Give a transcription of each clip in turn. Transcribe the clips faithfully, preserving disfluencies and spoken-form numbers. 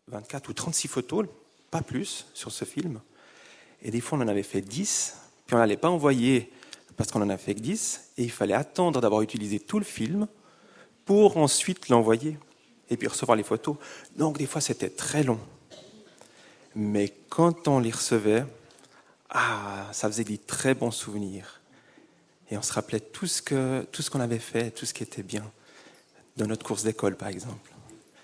vingt-quatre ou trente-six photos, pas plus, sur ce film. Et des fois, on en avait fait dix, puis on n'allait pas envoyer parce qu'on en a fait que dix, et il fallait attendre d'avoir utilisé tout le film pour ensuite l'envoyer et puis recevoir les photos. Donc, des fois, c'était très long. Mais quand on les recevait, ah, ça faisait des très bons souvenirs. Et on se rappelait tout ce que, tout ce qu'on avait fait, tout ce qui était bien, dans notre course d'école, par exemple.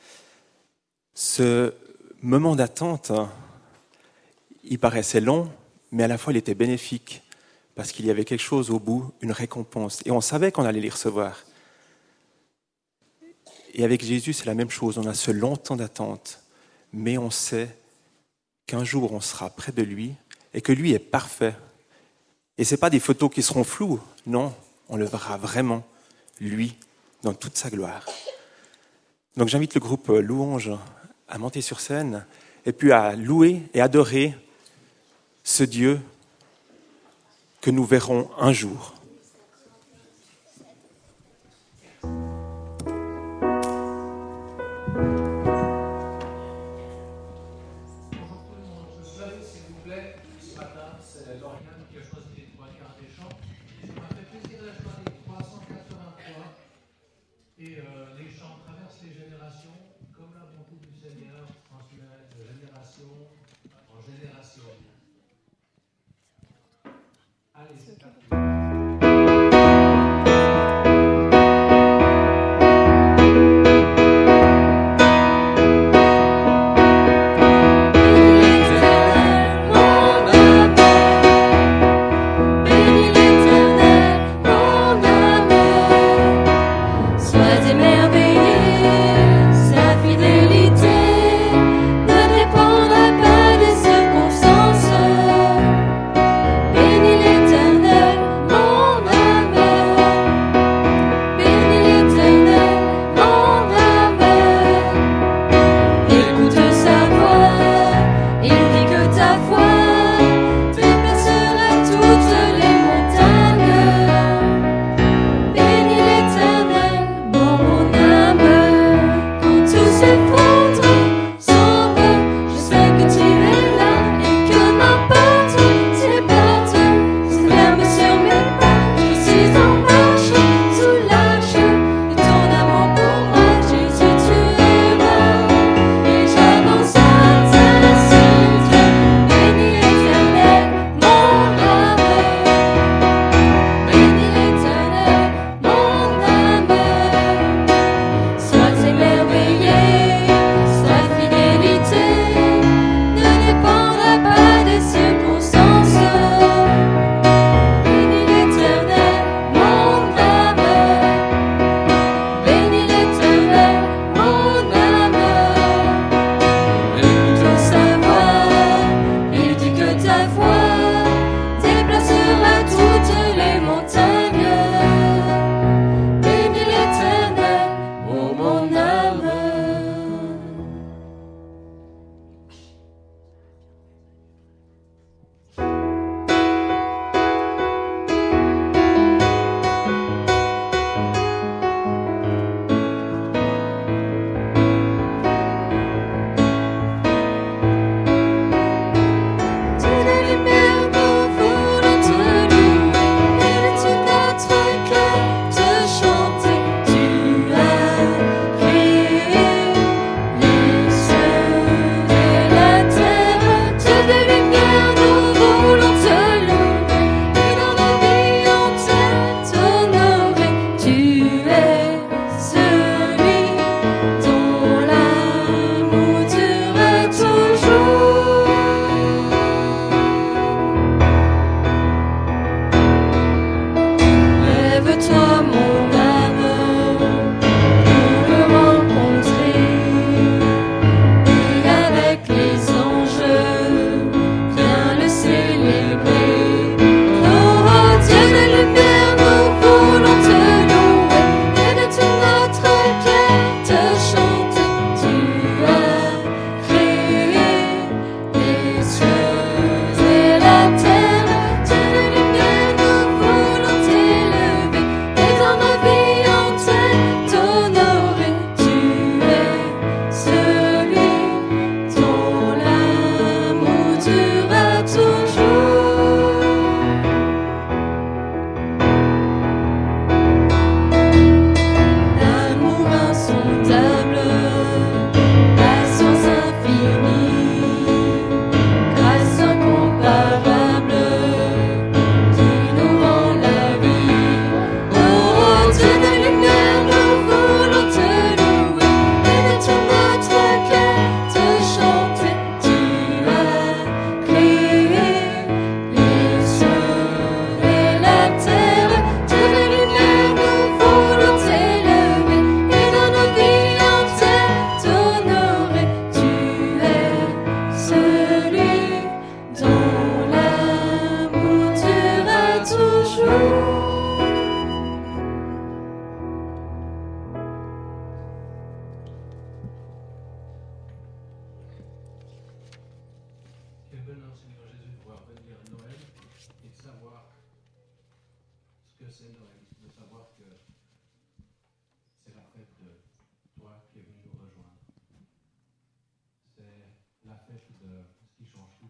Ce moment d'attente, il paraissait long, mais à la fois, il était bénéfique, parce qu'il y avait quelque chose au bout, une récompense. Et on savait qu'on allait les recevoir. Et avec Jésus, c'est la même chose. On a ce long temps d'attente, mais on sait qu'un jour, on sera près de lui et que lui est parfait. Et ce n'est pas des photos qui seront floues. Non, on le verra vraiment, lui, dans toute sa gloire. Donc j'invite le groupe Louange à monter sur scène et puis à louer et adorer ce Dieu que nous verrons un jour. Et euh, les chants traversent les générations, comme la bonté du Seigneur transmet de génération en génération. Allez, c'est parti.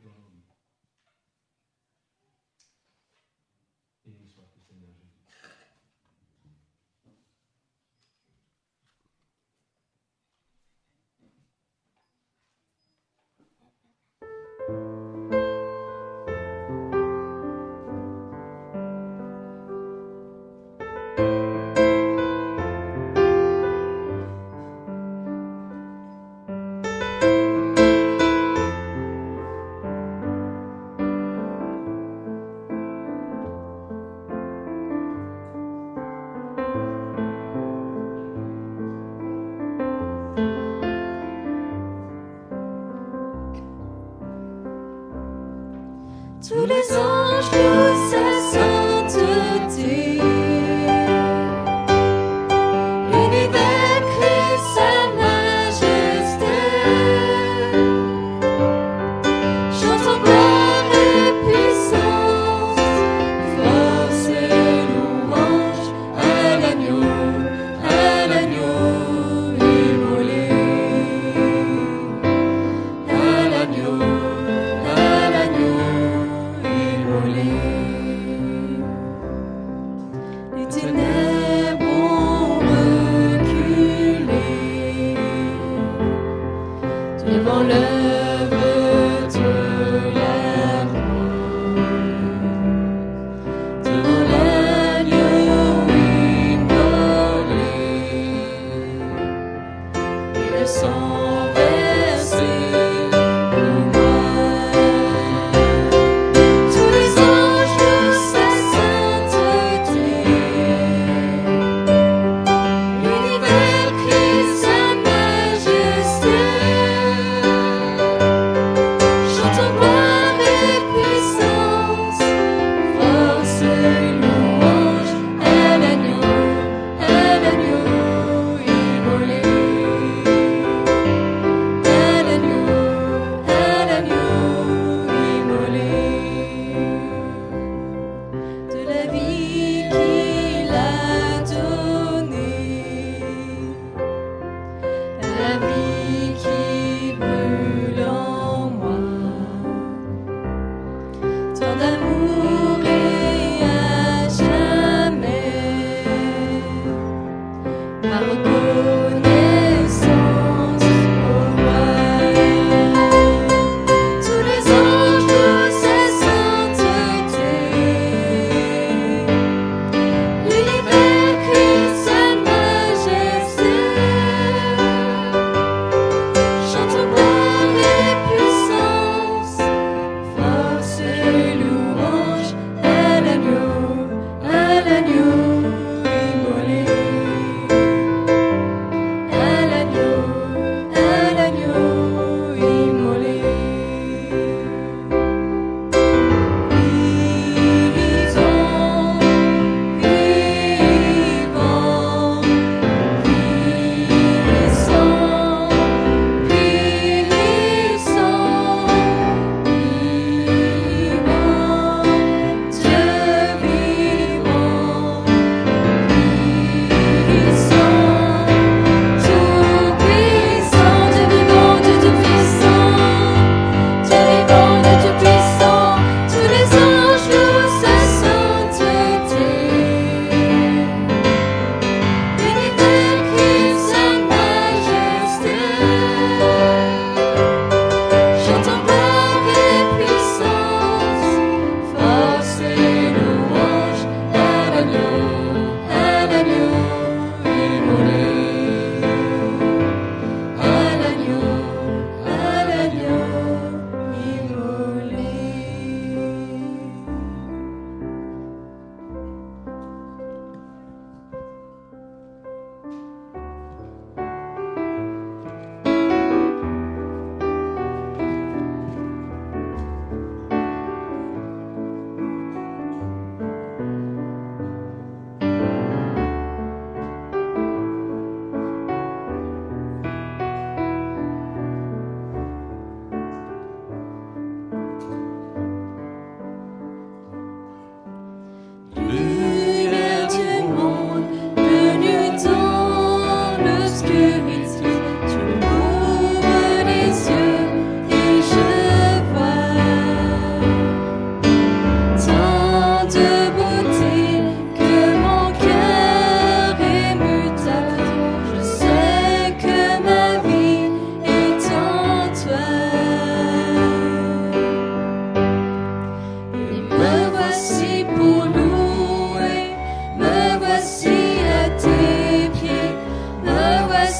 dans nos vies. Béni soit le Seigneur Jésus. Tous les anges louent sa sainteté. L'univers crie sa majesté. Chantons gloire et puissance, force et louange à l'agneau, à l'agneau immolé, à l'agneau, à l'agneau. Les ténèbres ont reculé devant l'œuvre de la croix, devant l'agneau immolé et le sang versé pour moi.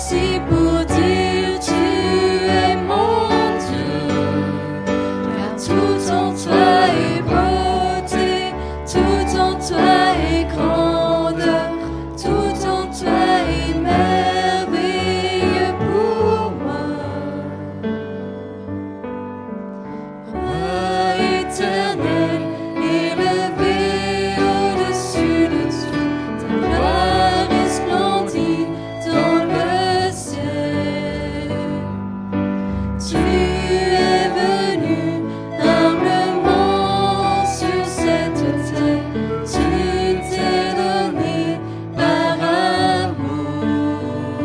voici pour dire tu es mon Dieu, car tout en toi est beauté, tout en toi est grandeur, tout en toi est merveilleux pour moi. Roi éternel, élevé au-dessus de tout, ta gloire resplendit dans le ciel. Tu es venu humblement sur cette terre, tu t'es donné par amour.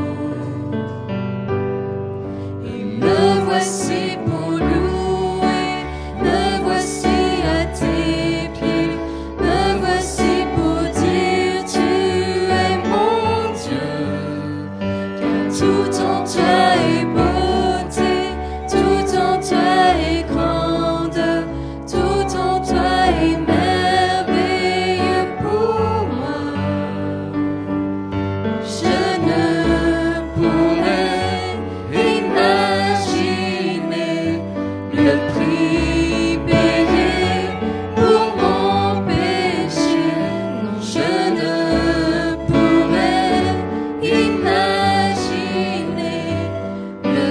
Et me voici pour louer, me voici à tes pieds, me voici pour dire tu es mon Dieu, car tout en toi est beauté, tout en toi est grandeur, tout en toi est merveilleux pour moi. Je ne pourrais imaginer le prix payé pour mon péché. Non, je ne pourrais imaginer le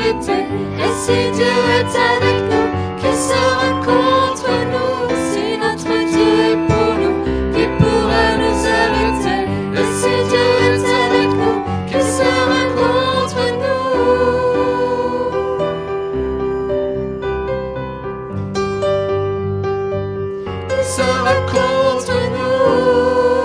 vérité. Et si Dieu est avec nous, qui sera contre nous? Si notre Dieu est pour nous, qui pourra nous arrêter? Et si Dieu est avec nous, qui sera contre nous? Qui sera contre nous?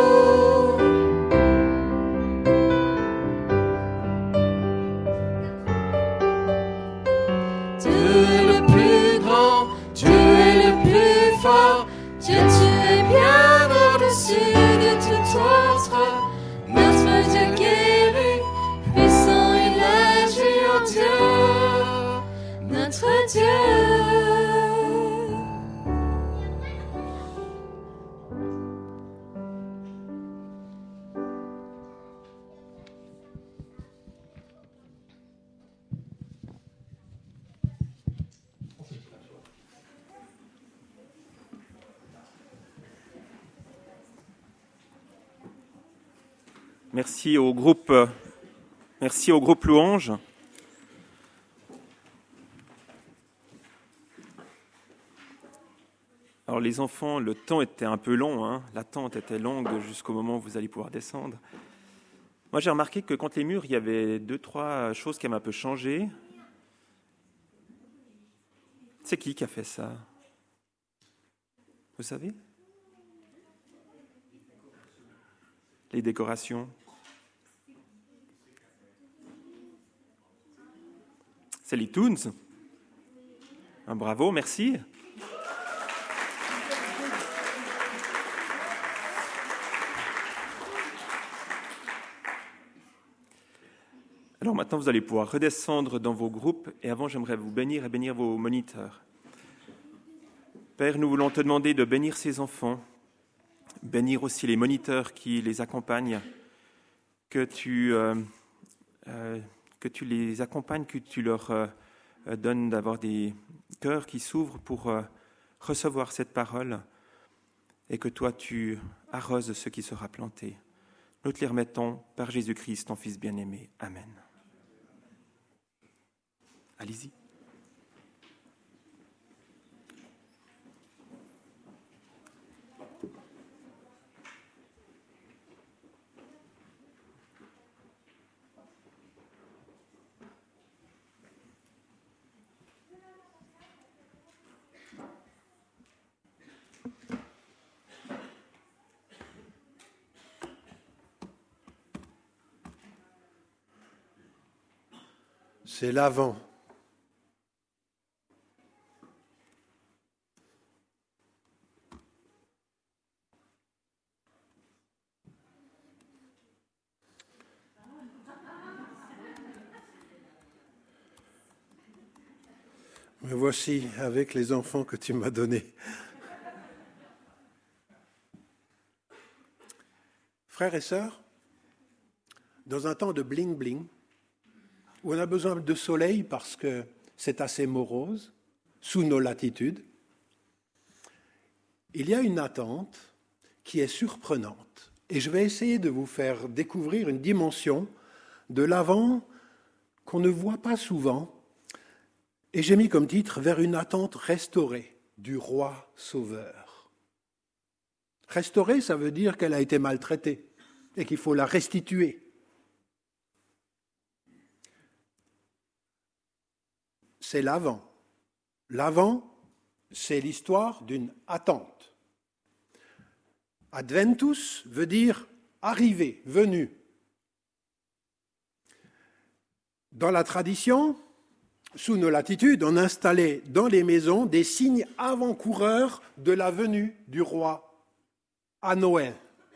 Dieu est le plus grand, Dieu est le plus fort. Dieu, tu es bien au-dessus de tout autre. Notre Dieu guérit, puissant il agit en Dieu. Notre Dieu. Merci au groupe, euh, merci au groupe Louange. Alors les enfants, le temps était un peu long, hein. L'attente était longue jusqu'au moment où vous allez pouvoir descendre. Moi j'ai remarqué que contre les murs, il y avait deux, trois choses qui avaient un peu changé. C'est qui qui a fait ça? Vous savez? Les décorations. C'est les Toons. Un bravo, merci. Alors maintenant, vous allez pouvoir redescendre dans vos groupes. Et avant, j'aimerais vous bénir et bénir vos moniteurs. Père, nous voulons te demander de bénir ces enfants, bénir aussi les moniteurs qui les accompagnent, que tu, euh, euh, que tu les accompagnes, que tu leur euh, donnes d'avoir des cœurs qui s'ouvrent pour euh, recevoir cette parole et que toi, tu arroses ce qui sera planté. Nous te les remettons par Jésus-Christ, ton Fils bien-aimé. Amen. Allez-y. C'est l'avant. Me voici avec les enfants que tu m'as donnés. Frères et sœurs, dans un temps de bling-bling, où on a besoin de soleil parce que c'est assez morose, sous nos latitudes, il y a une attente qui est surprenante. Et je vais essayer de vous faire découvrir une dimension de l'avant qu'on ne voit pas souvent. Et j'ai mis comme titre « Vers une attente restaurée du roi sauveur ». Restaurée, ça veut dire qu'elle a été maltraitée et qu'il faut la restituer. C'est l'avant. L'avant, c'est l'histoire d'une attente. Adventus veut dire arrivé, venu. Dans la tradition, sous nos latitudes, on installait dans les maisons des signes avant-coureurs de la venue du roi à Noël.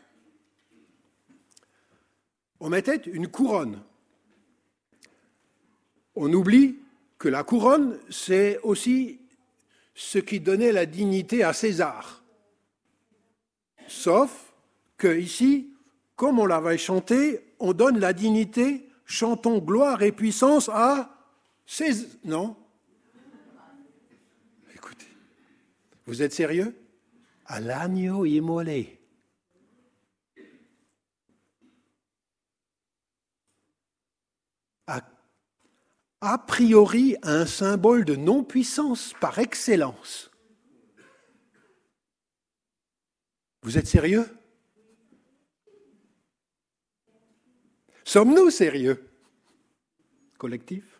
On mettait une couronne. On oublie que la couronne, c'est aussi ce qui donnait la dignité à César. Sauf que ici, comme on l'avait chanté, on donne la dignité, chantons gloire et puissance à César. Non? Écoutez, vous êtes sérieux? À l'agneau immolé. À a priori un symbole de non-puissance par excellence. Vous êtes sérieux? Sommes-nous sérieux? Collectif.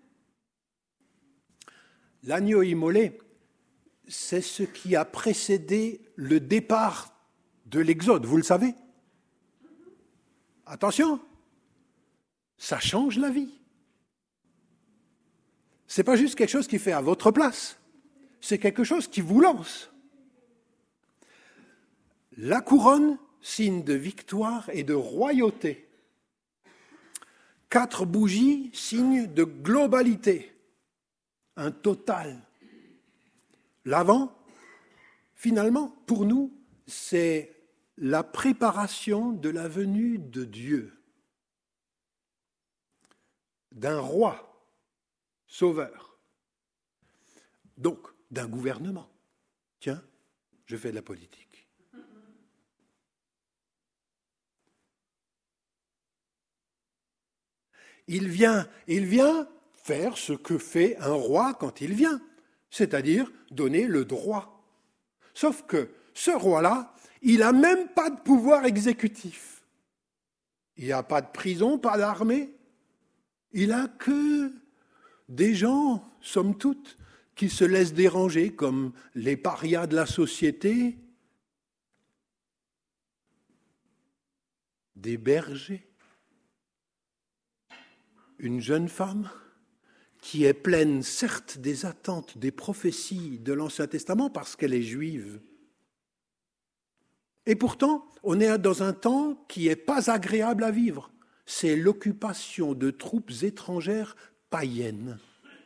L'agneau immolé, c'est ce qui a précédé le départ de l'Exode, vous le savez? Attention, ça change la vie. Ce n'est pas juste quelque chose qui fait à votre place, c'est quelque chose qui vous lance. La couronne, signe de victoire et de royauté. Quatre bougies, signe de globalité, un total. L'avant, finalement, pour nous, c'est la préparation de la venue de Dieu, d'un roi sauveur, donc d'un gouvernement. Tiens, je fais de la politique. Il vient, il vient faire ce que fait un roi quand il vient, c'est-à-dire donner le droit. Sauf que ce roi-là, il n'a même pas de pouvoir exécutif. Il n'y a pas de prison, pas d'armée. Il n'a que des gens, somme toute, qui se laissent déranger comme les parias de la société, des bergers. Une jeune femme qui est pleine, certes, des attentes, des prophéties de l'Ancien Testament parce qu'elle est juive. Et pourtant, on est dans un temps qui n'est pas agréable à vivre. C'est l'occupation de troupes étrangères païennes.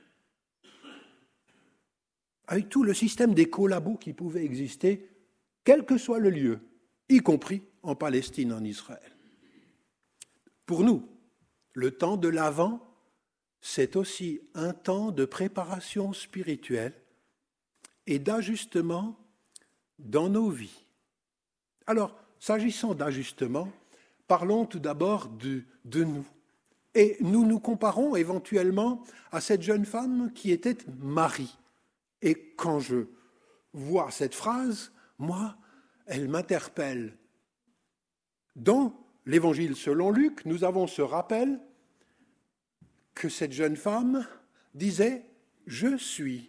Avec tout le système des collabos qui pouvaient exister, quel que soit le lieu, y compris en Palestine, en Israël. Pour nous, le temps de l'Avent, c'est aussi un temps de préparation spirituelle et d'ajustement dans nos vies. Alors, s'agissant d'ajustement, parlons tout d'abord de, de nous. Et nous nous comparons éventuellement à cette jeune femme qui était Marie. Et quand je vois cette phrase, moi, elle m'interpelle. Dans l'Évangile selon Luc, nous avons ce rappel que cette jeune femme disait « Je suis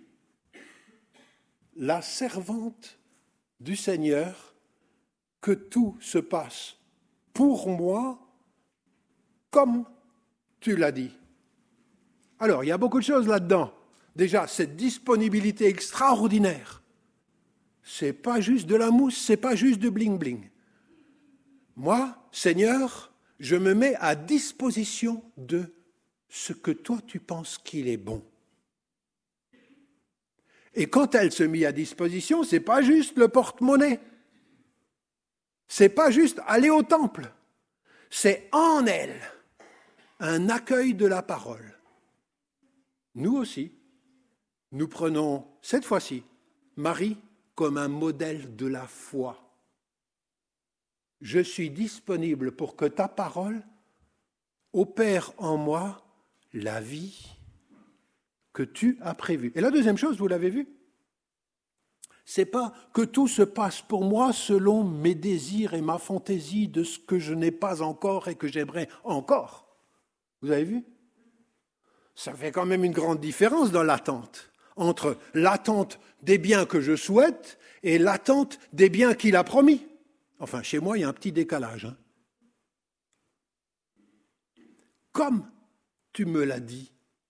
la servante du Seigneur, que tout se passe pour moi comme tu l'as dit. » Alors, il y a beaucoup de choses là-dedans. Déjà, cette disponibilité extraordinaire, c'est pas juste de la mousse, c'est pas juste de bling-bling. Moi, Seigneur, je me mets à disposition de ce que toi tu penses qu'il est bon. Et quand elle se mit à disposition, c'est pas juste le porte-monnaie. C'est pas juste aller au temple. C'est en elle un accueil de la parole. Nous aussi, nous prenons cette fois-ci Marie comme un modèle de la foi. Je suis disponible pour que ta parole opère en moi la vie que tu as prévue. Et la deuxième chose, vous l'avez vu, c'est pas que tout se passe pour moi selon mes désirs et ma fantaisie de ce que je n'ai pas encore et que j'aimerais encore. Vous avez vu? Ça fait quand même une grande différence dans l'attente, entre l'attente des biens que je souhaite et l'attente des biens qu'il a promis. Enfin, chez moi, il y a un petit décalage. Hein. Comme tu me l'as dit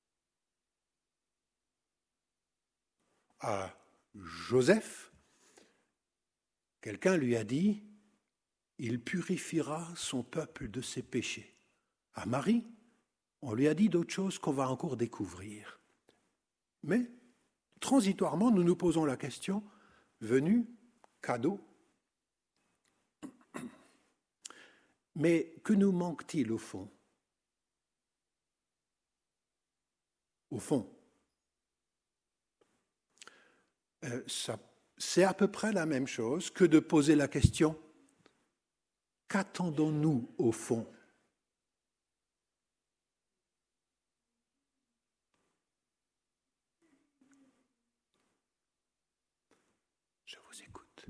à Joseph, quelqu'un lui a dit, il purifiera son peuple de ses péchés. À Marie, on lui a dit d'autres choses qu'on va encore découvrir. Mais, transitoirement, nous nous posons la question, venu, cadeau. Mais que nous manque-t-il au fond? Au fond, euh, ça, c'est à peu près la même chose que de poser la question « Qu'attendons-nous au fond ?» Je vous écoute.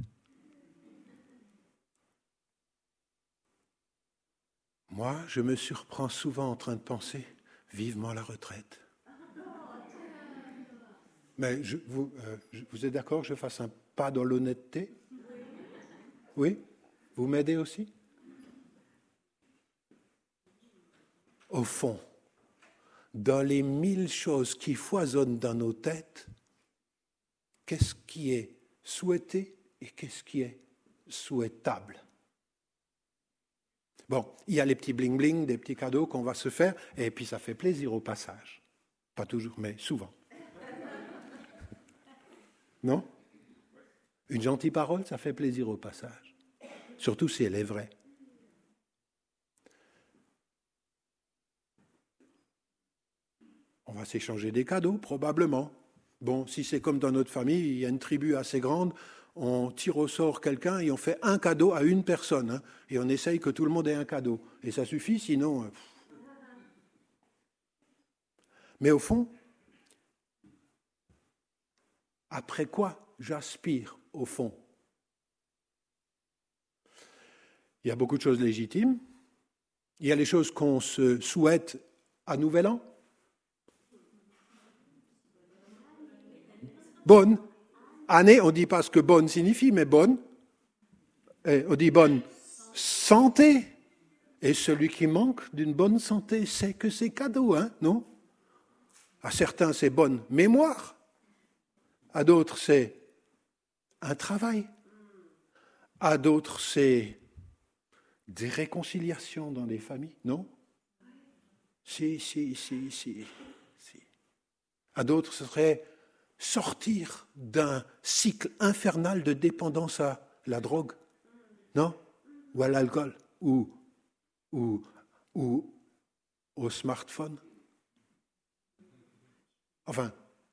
Moi, je me surprends souvent en train de penser vivement la retraite. Mais je, vous, euh, je, vous êtes d'accord que je fasse un pas dans l'honnêteté? Oui? Vous m'aidez aussi? Au fond, dans les mille choses qui foisonnent dans nos têtes, qu'est-ce qui est souhaité et qu'est-ce qui est souhaitable? Bon, il y a les petits bling-bling, des petits cadeaux qu'on va se faire, et puis ça fait plaisir au passage. Pas toujours, mais souvent. Non? Une gentille parole, ça fait plaisir au passage. Surtout si elle est vraie. On va s'échanger des cadeaux, probablement. Bon, si c'est comme dans notre famille, il y a une tribu assez grande, on tire au sort quelqu'un et on fait un cadeau à une personne. Hein, et on essaye que tout le monde ait un cadeau. Et ça suffit, sinon... Euh... Mais au fond, après quoi j'aspire, au fond? Il y a beaucoup de choses légitimes. Il y a les choses qu'on se souhaite à Nouvel An. Bonne. Année, on ne dit pas ce que bonne signifie, mais bonne. Et on dit bonne santé. Et celui qui manque d'une bonne santé, c'est que c'est cadeau, hein, non? À certains, c'est bonne mémoire. À d'autres, c'est un travail. À d'autres, c'est des réconciliations dans les familles, non? Si, si, si, si, si. À d'autres, ce serait sortir d'un cycle infernal de dépendance à la drogue, non? Ou à l'alcool, ou, ou, ou au smartphone. Enfin,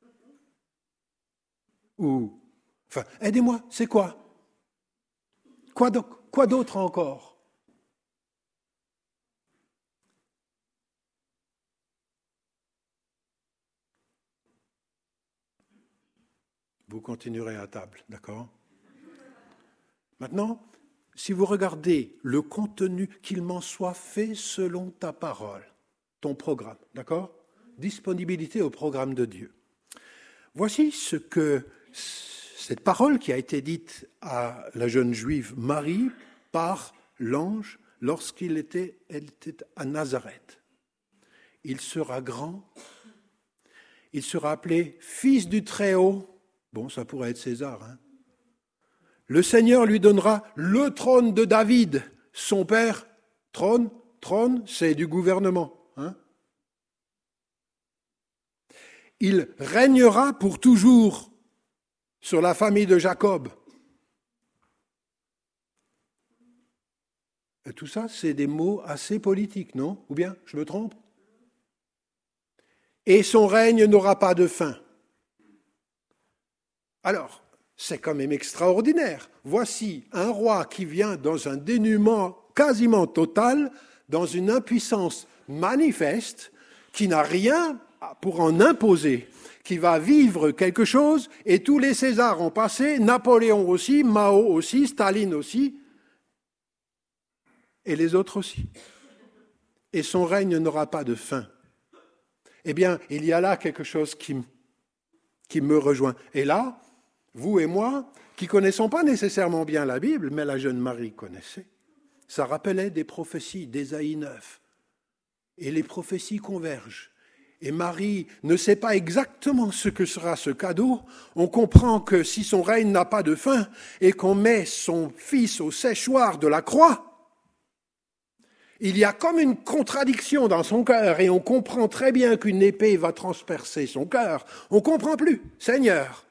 ou, enfin, aidez-moi, c'est quoi? Quoi, donc, quoi d'autre encore? Vous continuerez à table, d'accord? Maintenant, si vous regardez le contenu, qu'il m'en soit fait selon ta parole, ton programme, d'accord? Disponibilité au programme de Dieu. Voici ce que cette parole qui a été dite à la jeune juive Marie par l'ange lorsqu'il était, elle était à Nazareth. Il sera grand, il sera appelé fils du Très-Haut. Bon, ça pourrait être César. Hein. Le Seigneur lui donnera le trône de David, son père. Trône, trône, c'est du gouvernement. Hein. Il régnera pour toujours sur la famille de Jacob. Et tout ça, c'est des mots assez politiques, non? Ou bien, je me trompe? Et son règne n'aura pas de fin. Alors, c'est quand même extraordinaire. Voici un roi qui vient dans un dénuement quasiment total, dans une impuissance manifeste, qui n'a rien pour en imposer, qui va vivre quelque chose, et tous les Césars ont passé, Napoléon aussi, Mao aussi, Staline aussi, et les autres aussi. Et son règne n'aura pas de fin. Eh bien, il y a là quelque chose qui, qui me rejoint. Et là, vous et moi, qui ne connaissons pas nécessairement bien la Bible, mais la jeune Marie connaissait, ça rappelait des prophéties d'Ésaïe neuf. Et les prophéties convergent. Et Marie ne sait pas exactement ce que sera ce cadeau. On comprend que si son règne n'a pas de fin et qu'on met son fils au séchoir de la croix, il y a comme une contradiction dans son cœur et on comprend très bien qu'une épée va transpercer son cœur. On ne comprend plus. Seigneur,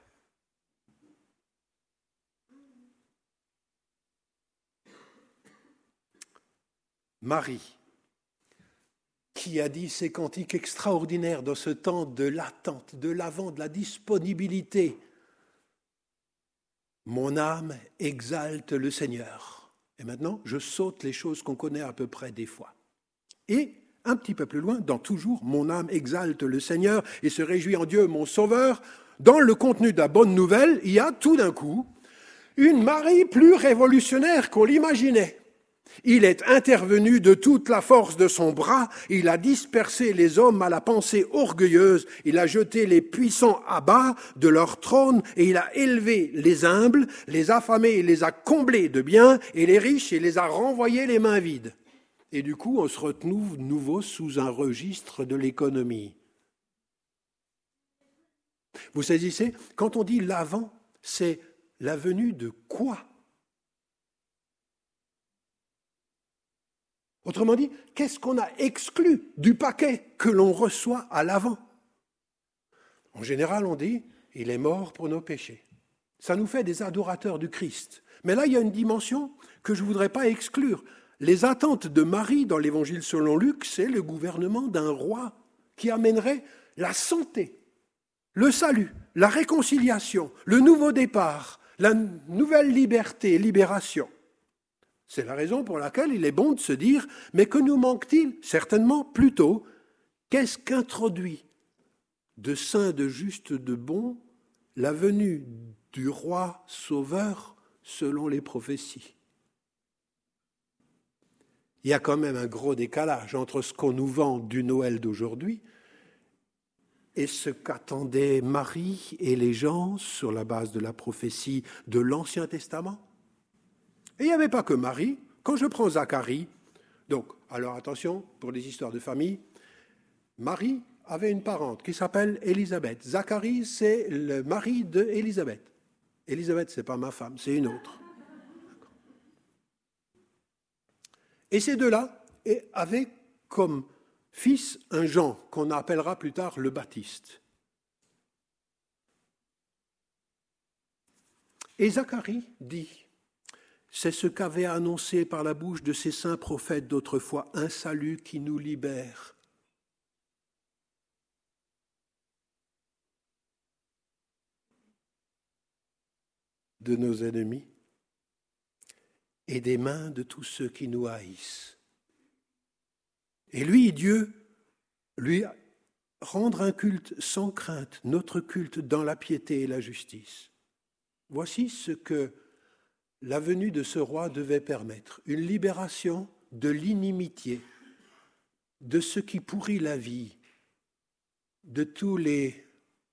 Marie, qui a dit ces cantiques extraordinaires dans ce temps de l'attente, de l'avant, de la disponibilité. Mon âme exalte le Seigneur. Et maintenant, je saute les choses qu'on connaît à peu près des fois. Et, un petit peu plus loin, dans toujours, mon âme exalte le Seigneur et se réjouit en Dieu, mon Sauveur. Dans le contenu de la bonne nouvelle, il y a tout d'un coup une Marie plus révolutionnaire qu'on l'imaginait. Il est intervenu de toute la force de son bras, il a dispersé les hommes à la pensée orgueilleuse, il a jeté les puissants à bas de leur trône et il a élevé les humbles, les affamés, il les a comblés de biens et les riches, il les a renvoyés les mains vides. Et du coup, on se retrouve nouveau sous un registre de l'économie. Vous saisissez ? Quand on dit l'avant, c'est la venue de quoi ? Autrement dit, qu'est-ce qu'on a exclu du paquet que l'on reçoit à l'avant ? En général, on dit « il est mort pour nos péchés ». Ça nous fait des adorateurs du Christ. Mais là, il y a une dimension que je ne voudrais pas exclure. Les attentes de Marie dans l'Évangile selon Luc, c'est le gouvernement d'un roi qui amènerait la santé, le salut, la réconciliation, le nouveau départ, la nouvelle liberté, libération. C'est la raison pour laquelle il est bon de se dire, mais que nous manque-t-il ? Certainement plutôt, qu'est-ce qu'introduit de saint, de juste, de bon, la venue du roi sauveur selon les prophéties ? Il y a quand même un gros décalage entre ce qu'on nous vend du Noël d'aujourd'hui et ce qu'attendaient Marie et les gens sur la base de la prophétie de l'Ancien Testament. Et il n'y avait pas que Marie. Quand je prends Zacharie, donc, alors attention, pour les histoires de famille, Marie avait une parente qui s'appelle Élisabeth. Zacharie, c'est le mari d'Élisabeth. Élisabeth, ce n'est pas ma femme, c'est une autre. Et ces deux-là avaient comme fils un Jean, qu'on appellera plus tard le Baptiste. Et Zacharie dit, c'est ce qu'avait annoncé par la bouche de ces saints prophètes d'autrefois, un salut qui nous libère. De nos ennemis et des mains de tous ceux qui nous haïssent. Et lui, Dieu, lui rendre un culte sans crainte, notre culte dans la piété et la justice. Voici ce que la venue de ce roi devait permettre, une libération de l'inimitié, de ce qui pourrit la vie, de tous les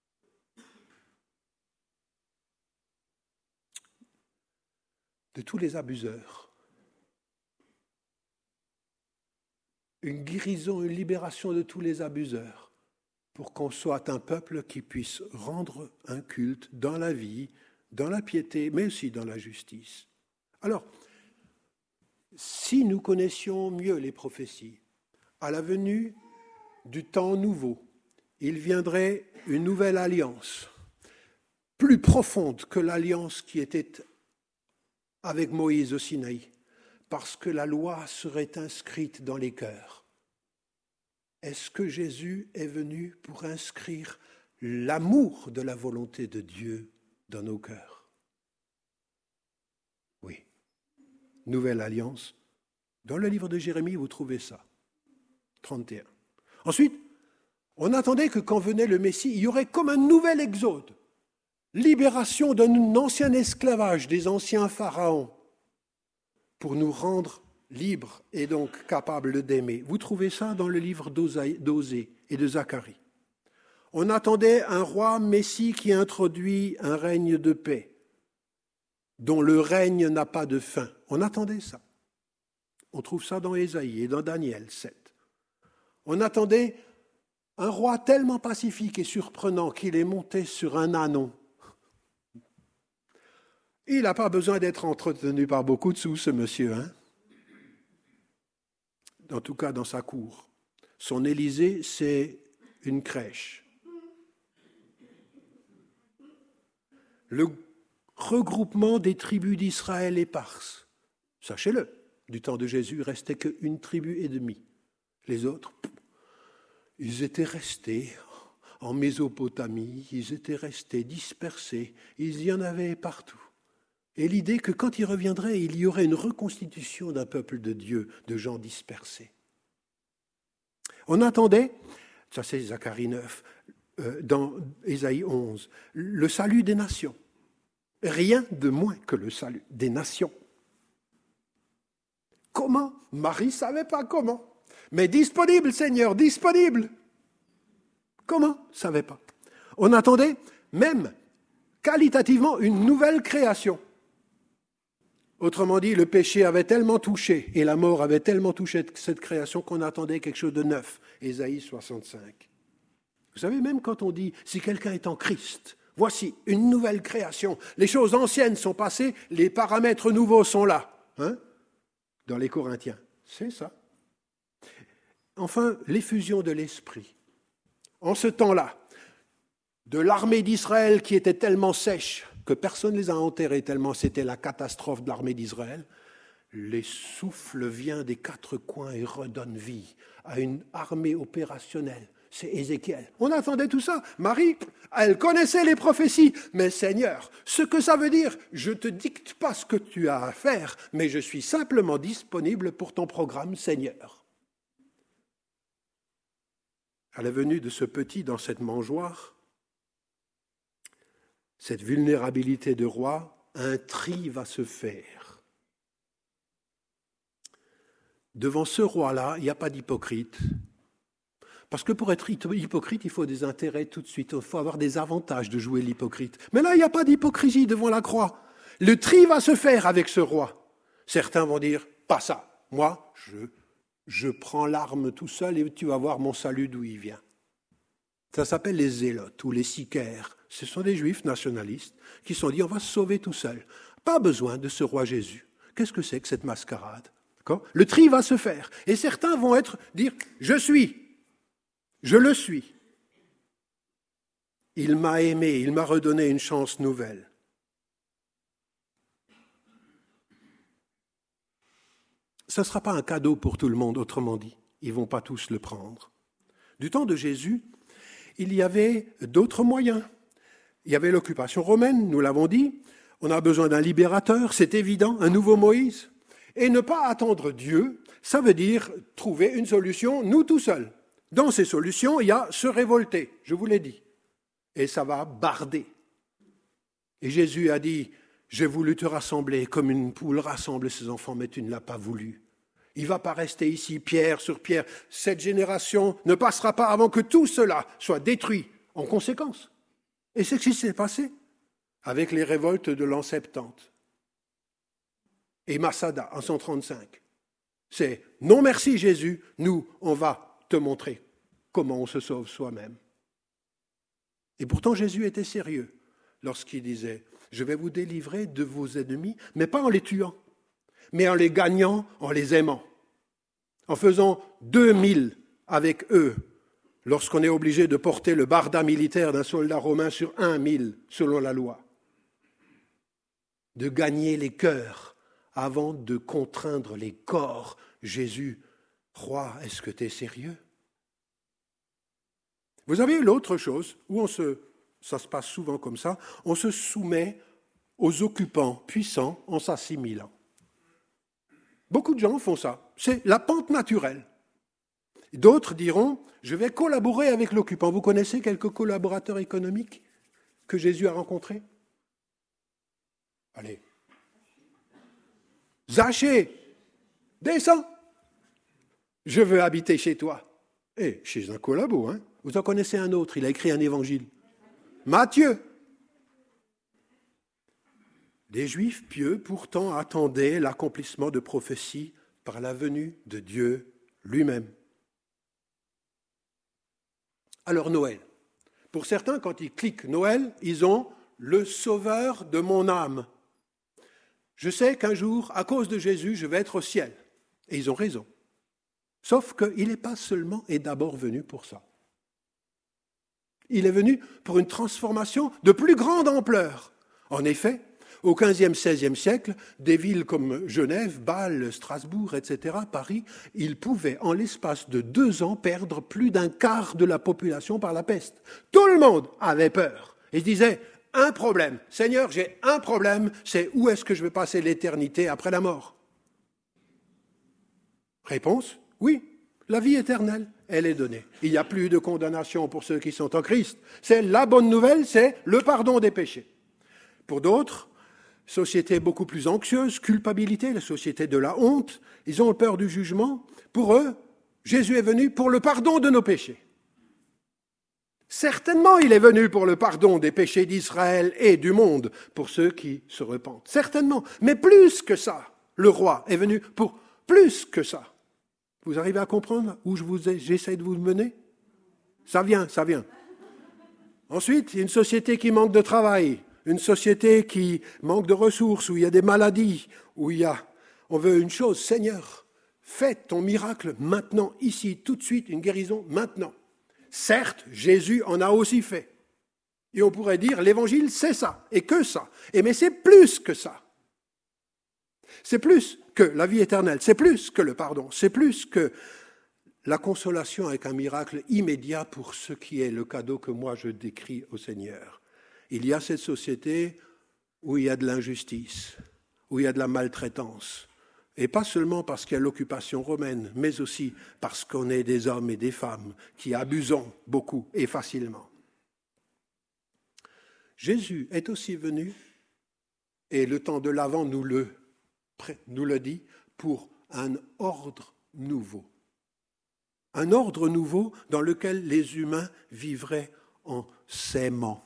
de tous les abuseurs. Une guérison, une libération de tous les abuseurs, pour qu'on soit un peuple qui puisse rendre un culte dans la vie, dans la piété, mais aussi dans la justice. Alors, si nous connaissions mieux les prophéties, à la venue du temps nouveau, il viendrait une nouvelle alliance, plus profonde que l'alliance qui était avec Moïse au Sinaï, parce que la loi serait inscrite dans les cœurs. Est-ce que Jésus est venu pour inscrire l'amour de la volonté de Dieu dans nos cœurs? Oui. Nouvelle alliance. Dans le livre de Jérémie, vous trouvez ça. trente et un. Ensuite, on attendait que quand venait le Messie, il y aurait comme un nouvel exode. Libération d'un ancien esclavage des anciens pharaons pour nous rendre libres et donc capables d'aimer. Vous trouvez ça dans le livre d'Osée et de Zacharie. On attendait un roi Messie qui introduit un règne de paix, dont le règne n'a pas de fin. On attendait ça. On trouve ça dans Ésaïe et dans Daniel sept. On attendait un roi tellement pacifique et surprenant qu'il est monté sur un ânon. Il n'a pas besoin d'être entretenu par beaucoup de sous, ce monsieur, hein? En tout cas, dans sa cour. Son Élysée, c'est une crèche. Le regroupement des tribus d'Israël éparses. Sachez-le, du temps de Jésus, il ne restait qu'une tribu et demie. Les autres, ils étaient restés en Mésopotamie, ils étaient restés dispersés, il y en avait partout. Et l'idée que quand il reviendrait, il y aurait une reconstitution d'un peuple de Dieu, de gens dispersés. On attendait, ça c'est Zacharie neuf, euh, dans Ésaïe onze, le salut des nations. Rien de moins que le salut des nations. Comment? Marie ne savait pas comment. Mais disponible, Seigneur, disponible. Comment? Ne savait pas. On attendait même qualitativement une nouvelle création. Autrement dit, le péché avait tellement touché et la mort avait tellement touché cette création qu'on attendait quelque chose de neuf. Ésaïe soixante-cinq. Vous savez, même quand on dit, si quelqu'un est en Christ, voici une nouvelle création, les choses anciennes sont passées, les paramètres nouveaux sont là. Hein? Dans les Corinthiens, c'est ça. Enfin, l'effusion de l'Esprit. En ce temps-là, de l'armée d'Israël qui était tellement sèche que personne ne les a enterrés tellement c'était la catastrophe de l'armée d'Israël, les souffles viennent des quatre coins et redonnent vie à une armée opérationnelle. C'est Ézéchiel. On attendait tout ça. Marie, elle connaissait les prophéties. Mais Seigneur, ce que ça veut dire, je ne te dicte pas ce que tu as à faire, mais je suis simplement disponible pour ton programme, Seigneur. À la venue de ce petit dans cette mangeoire, cette vulnérabilité de roi, un tri va se faire. Devant ce roi-là, il n'y a pas d'hypocrite. Parce que pour être hypocrite, il faut des intérêts tout de suite. Il faut avoir des avantages de jouer l'hypocrite. Mais là, il n'y a pas d'hypocrisie devant la croix. Le tri va se faire avec ce roi. Certains vont dire, pas ça. Moi, je, je prends l'arme tout seul et tu vas voir mon salut d'où il vient. Ça s'appelle les zélotes ou les sicaires. Ce sont des juifs nationalistes qui se sont dit, on va se sauver tout seul. Pas besoin de ce roi Jésus. Qu'est-ce que c'est que cette mascarade? D'accord? Le tri va se faire. Et certains vont être, dire, je suis. Je le suis. Il m'a aimé, il m'a redonné une chance nouvelle. Ce ne sera pas un cadeau pour tout le monde, autrement dit. Ils ne vont pas tous le prendre. Du temps de Jésus, il y avait d'autres moyens. Il y avait l'occupation romaine, nous l'avons dit. On a besoin d'un libérateur, c'est évident, un nouveau Moïse. Et ne pas attendre Dieu, ça veut dire trouver une solution, nous tout seuls. Dans ces solutions, il y a se révolter, je vous l'ai dit. Et ça va barder. Et Jésus a dit, j'ai voulu te rassembler comme une poule rassemble ses enfants, mais tu ne l'as pas voulu. Il ne va pas rester ici, pierre sur pierre. Cette génération ne passera pas avant que tout cela soit détruit en conséquence. Et c'est ce qui s'est passé avec les révoltes de l'an soixante-dix. Et Massada en cent trente-cinq. C'est non merci Jésus, nous on va te montrer comment on se sauve soi-même. Et pourtant Jésus était sérieux lorsqu'il disait « Je vais vous délivrer de vos ennemis, mais pas en les tuant, mais en les gagnant, en les aimant, en faisant deux mille avec eux, lorsqu'on est obligé de porter le barda militaire d'un soldat romain sur un mille, selon la loi. De gagner les cœurs avant de contraindre les corps. Jésus, roi, est-ce que tu es sérieux? Vous avez l'autre chose, où on se, ça se passe souvent comme ça, on se soumet aux occupants puissants en s'assimilant. Beaucoup de gens font ça. C'est la pente naturelle. D'autres diront, je vais collaborer avec l'occupant. Vous connaissez quelques collaborateurs économiques que Jésus a rencontrés? Allez. Zachée, descends. Je veux habiter chez toi. Et chez un collabo, hein. Vous en connaissez un autre, il a écrit un évangile. Matthieu. Les Juifs pieux, pourtant, attendaient l'accomplissement de prophéties par la venue de Dieu lui-même. Alors Noël. Pour certains, quand ils cliquent Noël, ils ont le sauveur de mon âme. Je sais qu'un jour, à cause de Jésus, je vais être au ciel. Et ils ont raison. Sauf qu'il n'est pas seulement et d'abord venu pour ça. Il est venu pour une transformation de plus grande ampleur. En effet, au quinzième, seizième siècle, des villes comme Genève, Bâle, Strasbourg, et cetera, Paris, ils pouvaient, en l'espace de deux ans, perdre plus d'un quart de la population par la peste. Tout le monde avait peur. Ils disaient, un problème. Seigneur, j'ai un problème, c'est où est-ce que je vais passer l'éternité après la mort? Réponse, oui, la vie éternelle, elle est donnée. Il n'y a plus de condamnation pour ceux qui sont en Christ. C'est la bonne nouvelle, c'est le pardon des péchés. Pour d'autres, société beaucoup plus anxieuse, culpabilité, la société de la honte, ils ont peur du jugement. Pour eux, Jésus est venu pour le pardon de nos péchés. Certainement, il est venu pour le pardon des péchés d'Israël et du monde, pour ceux qui se repentent. Certainement. Mais plus que ça, le roi est venu pour plus que ça. Vous arrivez à comprendre où je vous ai, j'essaie de vous mener? Ça vient, ça vient. Ensuite, il y a une société qui manque de travail, une société qui manque de ressources, où il y a des maladies, où il y a, on veut une chose, Seigneur, fais ton miracle maintenant, ici, tout de suite, une guérison maintenant. Certes, Jésus en a aussi fait. Et on pourrait dire, l'évangile, c'est ça, et que ça. Et mais c'est plus que ça. C'est plus que la vie éternelle, c'est plus que le pardon, c'est plus que la consolation avec un miracle immédiat pour ce qui est le cadeau que moi je décris au Seigneur. Il y a cette société où il y a de l'injustice, où il y a de la maltraitance. Et pas seulement parce qu'il y a l'occupation romaine, mais aussi parce qu'on est des hommes et des femmes qui abusons beaucoup et facilement. Jésus est aussi venu, et le temps de l'Avent nous le, nous le dit, pour un ordre nouveau. Un ordre nouveau dans lequel les humains vivraient en s'aimant.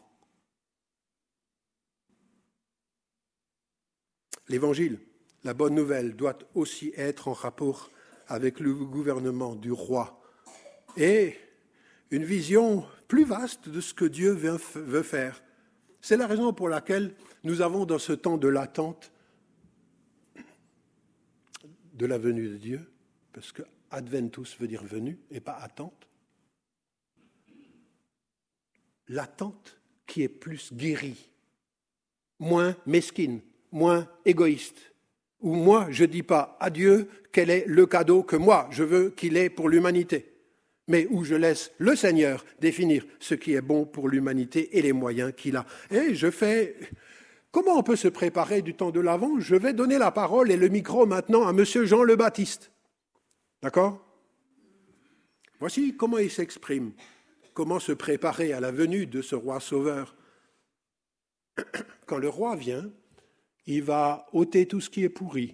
L'Évangile, la bonne nouvelle, doit aussi être en rapport avec le gouvernement du roi et une vision plus vaste de ce que Dieu veut faire. C'est la raison pour laquelle nous avons dans ce temps de l'attente de la venue de Dieu, parce que Adventus veut dire venue et pas attente. L'attente qui est plus guérie, moins mesquine, moins égoïste. Où moi, je ne dis pas à Dieu quel est le cadeau que moi, je veux qu'il ait pour l'humanité, mais où je laisse le Seigneur définir ce qui est bon pour l'humanité et les moyens qu'il a. Et je fais... Comment on peut se préparer du temps de l'Avent? Je vais donner la parole et le micro maintenant à M. Jean le Baptiste. D'accord? Voici comment il s'exprime. Comment se préparer à la venue de ce roi sauveur. Quand le roi vient, il va ôter tout ce qui est pourri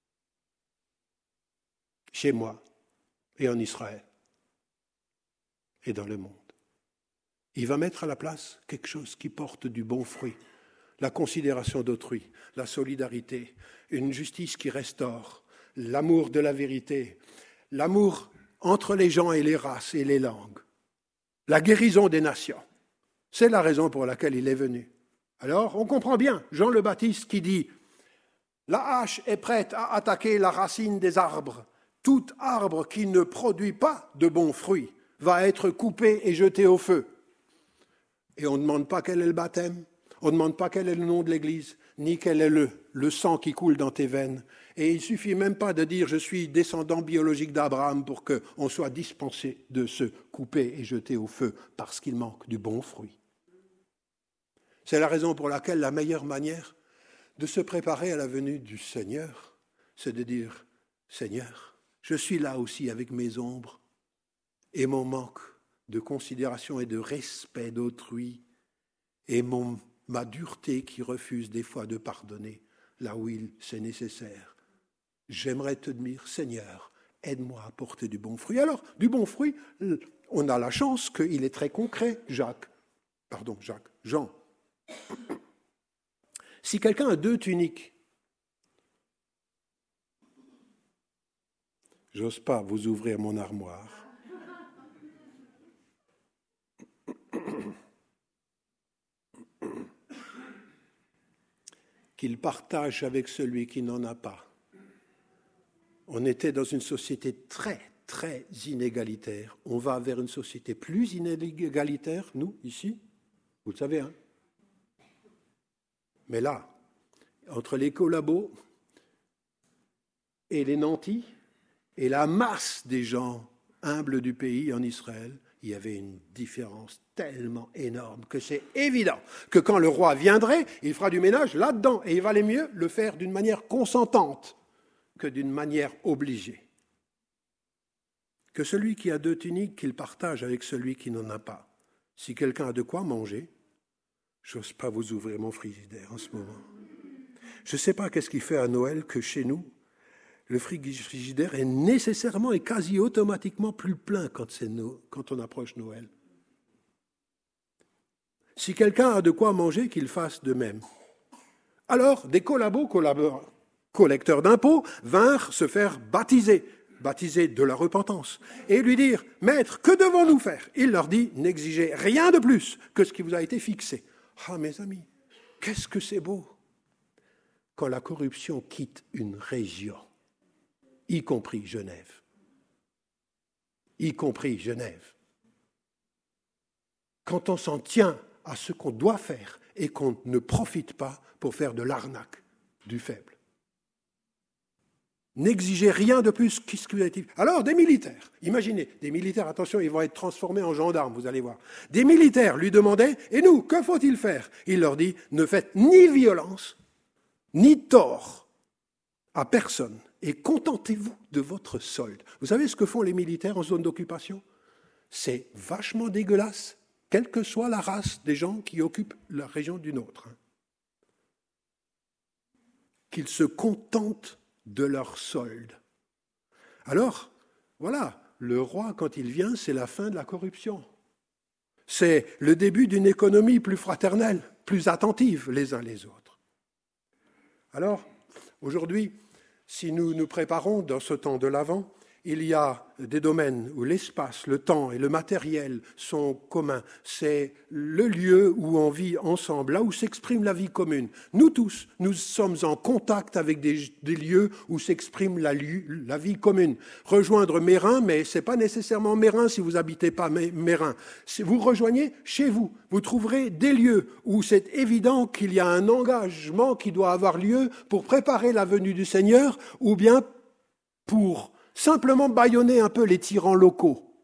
chez moi et en Israël et dans le monde. Il va mettre à la place quelque chose qui porte du bon fruit, la considération d'autrui, la solidarité, une justice qui restaure, l'amour de la vérité, l'amour entre les gens et les races et les langues, la guérison des nations. C'est la raison pour laquelle il est venu. Alors, on comprend bien Jean le Baptiste qui dit « La hache est prête à attaquer la racine des arbres. Tout arbre qui ne produit pas de bons fruits va être coupé et jeté au feu. » Et on ne demande pas quel est le baptême, on ne demande pas quel est le nom de l'Église, ni quel est le, le sang qui coule dans tes veines. Et il ne suffit même pas de dire « Je suis descendant biologique d'Abraham » pour qu'on soit dispensé de se couper et jeter au feu parce qu'il manque du bon fruit. C'est la raison pour laquelle la meilleure manière de se préparer à la venue du Seigneur, c'est de dire « Seigneur, je suis là aussi avec mes ombres et mon manque de considération et de respect d'autrui et mon, ma dureté qui refuse des fois de pardonner là où il, c'est nécessaire. J'aimerais te dire, Seigneur, aide-moi à porter du bon fruit. » Alors, du bon fruit, on a la chance qu'il est très concret, Jacques. Pardon, Jacques, Jean. Si quelqu'un a deux tuniques, j'ose pas vous ouvrir mon armoire. Qu'il partage avec celui qui n'en a pas. On était dans une société très, très inégalitaire. On va vers une société plus inégalitaire, nous, ici. Vous le savez, hein? Mais là, entre les collabos et les nantis et la masse des gens humbles du pays en Israël, il y avait une différence tellement énorme que c'est évident que quand le roi viendrait, il fera du ménage là-dedans et il valait mieux le faire d'une manière consentante que d'une manière obligée. Que celui qui a deux tuniques, qu'il partage avec celui qui n'en a pas. Si quelqu'un a de quoi manger, J'ose pas vous ouvrir mon frigidaire en ce moment. Je ne sais pas qu'est-ce qui fait à Noël que chez nous, le frigidaire est nécessairement et quasi automatiquement plus plein quand, c'est no- quand on approche Noël. Si quelqu'un a de quoi manger, qu'il fasse de même. Alors, des collabos, collabos collecteurs d'impôts, vinrent se faire baptiser, baptiser de la repentance, et lui dire, « Maître, que devons-nous faire ?» Il leur dit, « N'exigez rien de plus que ce qui vous a été fixé. » Ah, mes amis, qu'est-ce que c'est beau quand la corruption quitte une région, y compris Genève. Y compris Genève. Quand on s'en tient à ce qu'on doit faire et qu'on ne profite pas pour faire de l'arnaque du faible. N'exigez rien de plus qu'est-ce que vous avez dit. Alors, des militaires, imaginez, des militaires, attention, ils vont être transformés en gendarmes, vous allez voir. Des militaires lui demandaient, et nous, que faut-il faire ? Il leur dit, ne faites ni violence, ni tort à personne, et contentez-vous de votre solde. Vous savez ce que font les militaires en zone d'occupation ? C'est vachement dégueulasse, quelle que soit la race des gens qui occupent la région d'une autre. Qu'ils se contentent de leur solde. Alors, voilà, le roi, quand il vient, c'est la fin de la corruption. C'est le début d'une économie plus fraternelle, plus attentive les uns les autres. Alors, aujourd'hui, si nous nous préparons dans ce temps de l'Avent, il y a des domaines où l'espace, le temps et le matériel sont communs. C'est le lieu où on vit ensemble, là où s'exprime la vie commune. Nous tous, nous sommes en contact avec des, des lieux où s'exprime la, la vie commune. Rejoindre Mérin, mais ce n'est pas nécessairement Mérin si vous n'habitez pas Mérin. Si vous rejoignez chez vous, vous trouverez des lieux où c'est évident qu'il y a un engagement qui doit avoir lieu pour préparer la venue du Seigneur ou bien pour simplement bâillonner un peu les tyrans locaux.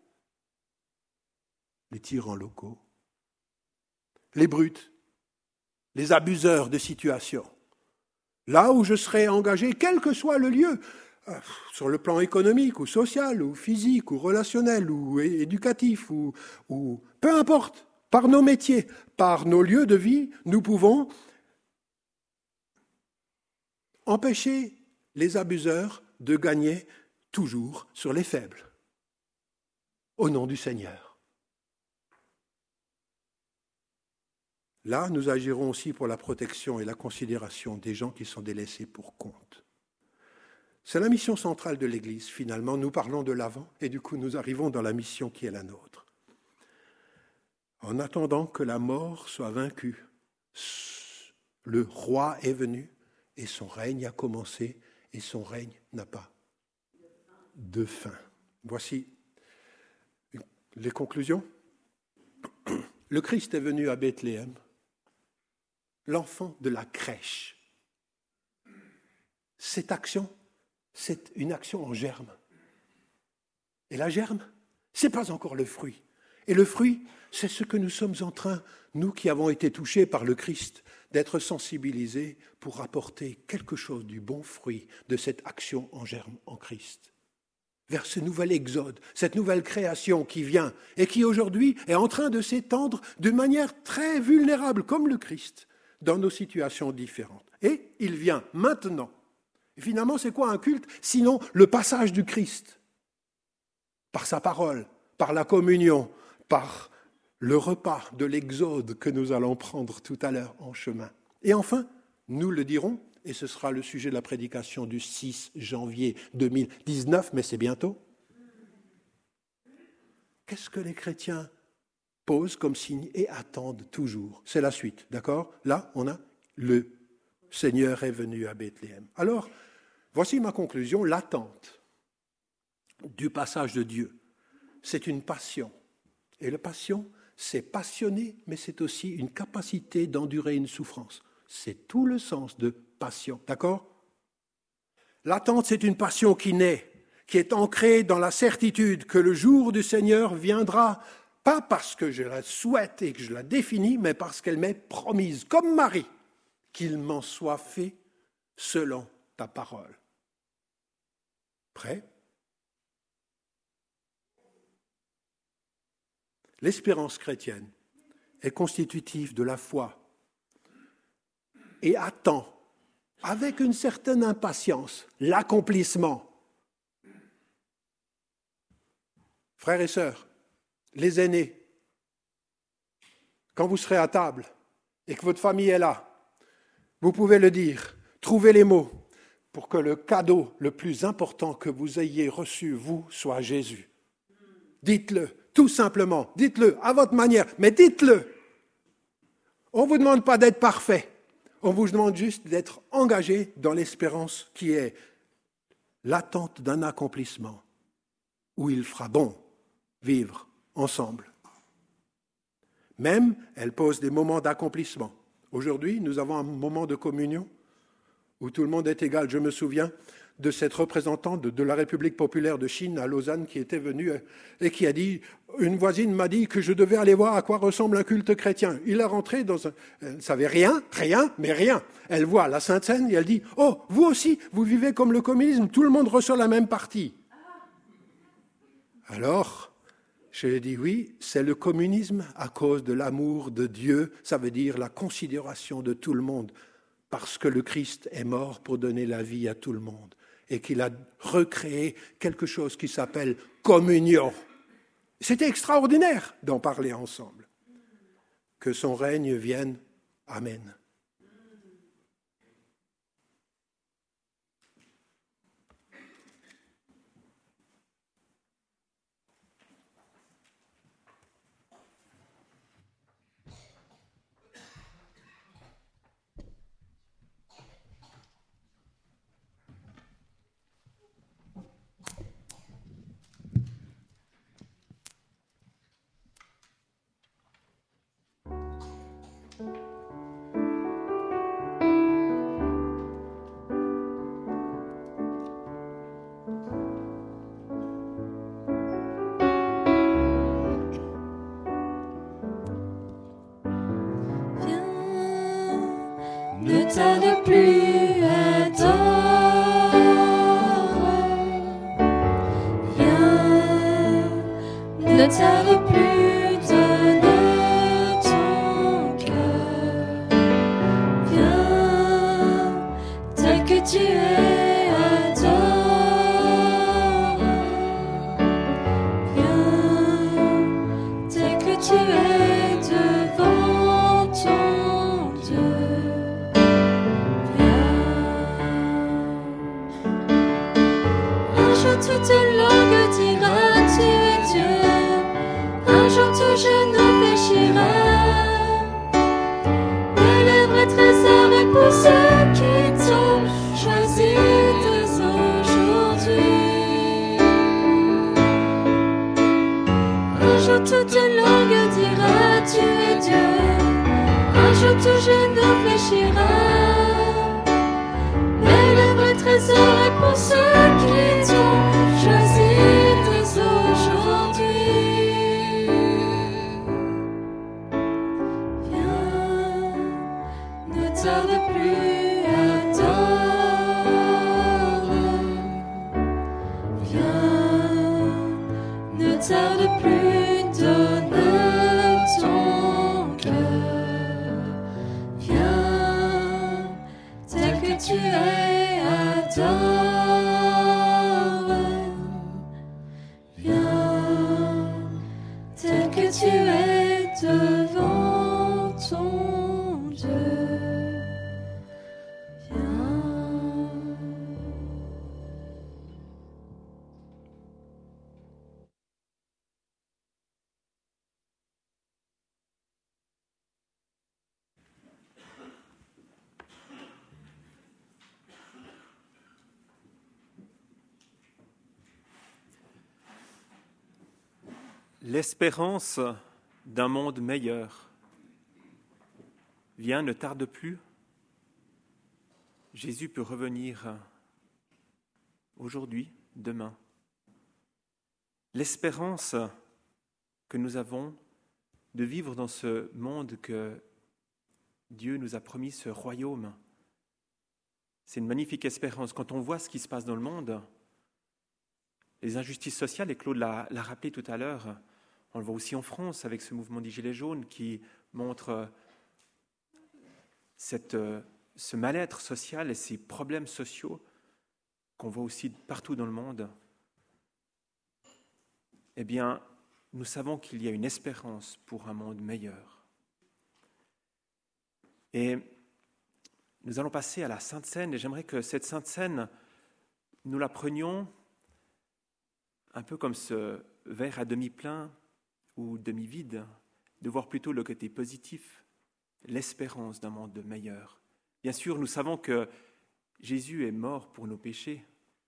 Les tyrans locaux. Les brutes. Les abuseurs de situation. Là où je serai engagé, quel que soit le lieu, sur le plan économique ou social ou physique ou relationnel ou éducatif ou, ou peu importe, par nos métiers, par nos lieux de vie, nous pouvons empêcher les abuseurs de gagner toujours sur les faibles, au nom du Seigneur. Là, nous agirons aussi pour la protection et la considération des gens qui sont délaissés pour compte. C'est la mission centrale de l'Église, finalement. Nous parlons de l'avant et du coup, nous arrivons dans la mission qui est la nôtre. En attendant que la mort soit vaincue, le roi est venu et son règne a commencé et son règne n'a pas de fin. Voici les conclusions. Le Christ est venu à Bethléem, l'enfant de la crèche. Cette action, c'est une action en germe. Et la germe, ce n'est pas encore le fruit. Et le fruit, c'est ce que nous sommes en train, nous qui avons été touchés par le Christ, d'être sensibilisés pour apporter quelque chose du bon fruit de cette action en germe en Christ. Vers ce nouvel exode, cette nouvelle création qui vient et qui aujourd'hui est en train de s'étendre d'une manière très vulnérable, comme le Christ, dans nos situations différentes. Et il vient maintenant. Et finalement, c'est quoi un culte? Sinon, le passage du Christ, par sa parole, par la communion, par le repas de l'exode que nous allons prendre tout à l'heure en chemin. Et enfin, nous le dirons, et ce sera le sujet de la prédication du six janvier deux mille dix-neuf, mais c'est bientôt. Qu'est-ce que les chrétiens posent comme signe et attendent toujours? C'est la suite, d'accord? Là, on a le Seigneur est venu à Bethléem. Alors, voici ma conclusion, l'attente du passage de Dieu. C'est une passion. Et la passion, c'est passionner, mais c'est aussi une capacité d'endurer une souffrance. C'est tout le sens de passion, d'accord? L'attente, c'est une passion qui naît, qui est ancrée dans la certitude que le jour du Seigneur viendra, pas parce que je la souhaite et que je la définis, mais parce qu'elle m'est promise, comme Marie, qu'il m'en soit fait selon ta parole. Prêt? L'espérance chrétienne est constitutive de la foi et attend avec une certaine impatience l'accomplissement. Frères et sœurs, les aînés, quand vous serez à table et que votre famille est là, vous pouvez le dire, trouvez les mots pour que le cadeau le plus important que vous ayez reçu, vous, soit Jésus. Dites-le, tout simplement, dites-le à votre manière, mais dites-le. On ne vous demande pas d'être parfait, on vous demande juste d'être engagé dans l'espérance qui est l'attente d'un accomplissement où il fera bon vivre ensemble. Même, elle pose des moments d'accomplissement. Aujourd'hui, nous avons un moment de communion où tout le monde est égal. Je me souviens de cette représentante de, de la République populaire de Chine à Lausanne qui était venue et qui a dit, une voisine m'a dit que je devais aller voir à quoi ressemble un culte chrétien. Il est rentré dans un... Elle ne savait rien, rien, mais rien. Elle voit la Sainte Seine et elle dit, oh, vous aussi, vous vivez comme le communisme, tout le monde reçoit la même partie. Alors, je lui ai dit, oui, c'est le communisme à cause de l'amour de Dieu, ça veut dire la considération de tout le monde, parce que le Christ est mort pour donner la vie à tout le monde et qu'il a recréé quelque chose qui s'appelle communion. C'était extraordinaire d'en parler ensemble. Que son règne vienne. Amen. Ne tarde plus, attends. Viens, ne tarde plus, donne ton cœur. Viens, tel que tu es, adore. Viens, tel que tu es devant ton Dieu. Toute langue dira tu es Dieu, un jour tout genou fléchira, les lèvres trésors pour ceux qui t'ont choisi dès aujourd'hui. Un jour toute langue dira tu es Dieu, un jour tout genou fléchira, les lèvres trésors pour ceux qui t'ont choisi dès aujourd'hui. Viens, ne tarde plus, adore. Viens, ne tarde plus, donne ton cœur. Viens, tel que tu es, adore. Tel que tu es devant ton Dieu, viens. L'espérance d'un monde meilleur vient, ne tarde plus. Jésus peut revenir aujourd'hui, demain. L'espérance que nous avons de vivre dans ce monde que Dieu nous a promis, ce royaume, c'est une magnifique espérance. Quand on voit ce qui se passe dans le monde, les injustices sociales, et Claude l'a, l'a rappelé tout à l'heure, on le voit aussi en France avec ce mouvement des Gilets jaunes qui montre cette, ce mal-être social et ces problèmes sociaux qu'on voit aussi partout dans le monde, eh bien, nous savons qu'il y a une espérance pour un monde meilleur. Et nous allons passer à la Sainte Seine, et j'aimerais que cette Sainte Seine, nous la prenions un peu comme ce verre à demi plein ou demi vide, de voir plutôt le côté positif, l'espérance d'un monde meilleur. Bien sûr, nous savons que Jésus est mort pour nos péchés,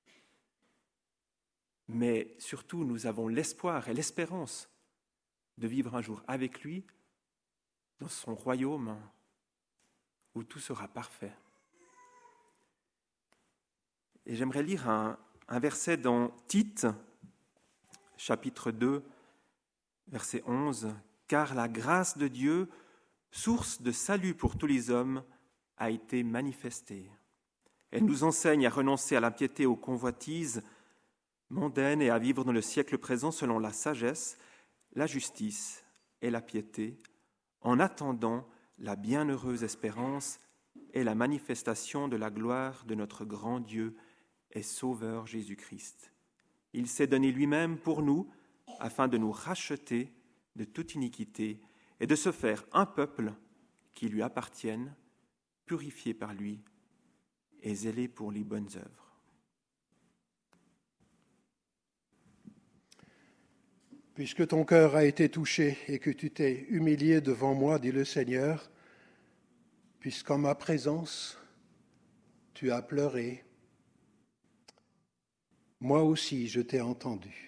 mais surtout nous avons l'espoir et l'espérance de vivre un jour avec lui dans son royaume où tout sera parfait. Et j'aimerais lire un, un verset dans Tite, chapitre deux, verset onze. « Car la grâce de Dieu, source de salut pour tous les hommes, a été manifestée. Elle nous enseigne à renoncer à l'impiété, aux convoitises mondaines et à vivre dans le siècle présent selon la sagesse, la justice et la piété, en attendant la bienheureuse espérance et la manifestation de la gloire de notre grand Dieu et Sauveur Jésus-Christ. Il s'est donné lui-même pour nous, afin de nous racheter de toute iniquité et de se faire un peuple qui lui appartienne, purifié par lui et zélé pour les bonnes œuvres. » Puisque ton cœur a été touché et que tu t'es humilié devant moi, dit le Seigneur, puisqu'en ma présence, tu as pleuré, moi aussi je t'ai entendu.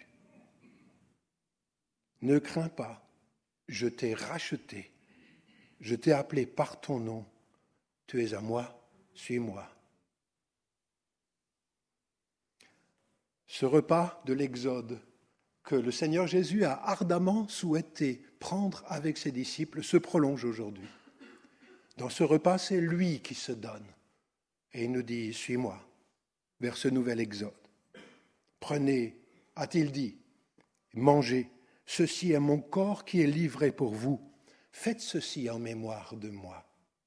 Ne crains pas, je t'ai racheté, je t'ai appelé par ton nom, tu es à moi, suis-moi. Ce repas de l'Exode que le Seigneur Jésus a ardemment souhaité prendre avec ses disciples se prolonge aujourd'hui. Dans ce repas, c'est lui qui se donne et il nous dit « Suis-moi » vers ce nouvel Exode. Prenez, a-t-il dit, mangez. Ceci est mon corps qui est livré pour vous. Faites ceci en mémoire de moi.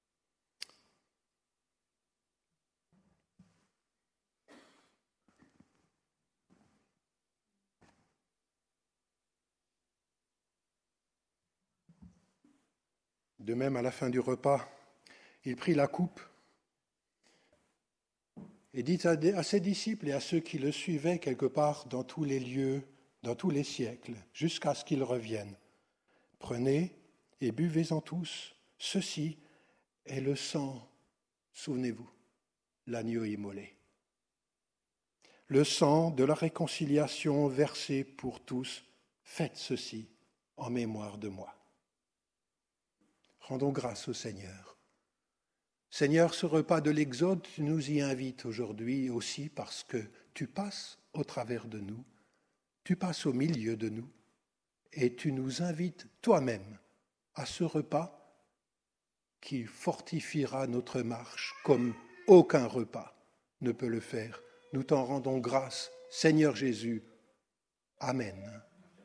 De même, à la fin du repas, il prit la coupe et dit à ses disciples et à ceux qui le suivaient quelque part dans tous les lieux, dans tous les siècles, jusqu'à ce qu'il revienne. Prenez et buvez-en tous. Ceci est le sang, souvenez-vous, l'agneau immolé. Le sang de la réconciliation versé pour tous. Faites ceci en mémoire de moi. Rendons grâce au Seigneur. Seigneur, ce repas de l'Exode, tu nous y invites aujourd'hui aussi parce que tu passes au travers de nous. Tu passes au milieu de nous et tu nous invites toi-même à ce repas qui fortifiera notre marche comme aucun repas ne peut le faire. Nous t'en rendons grâce, Seigneur Jésus. Amen.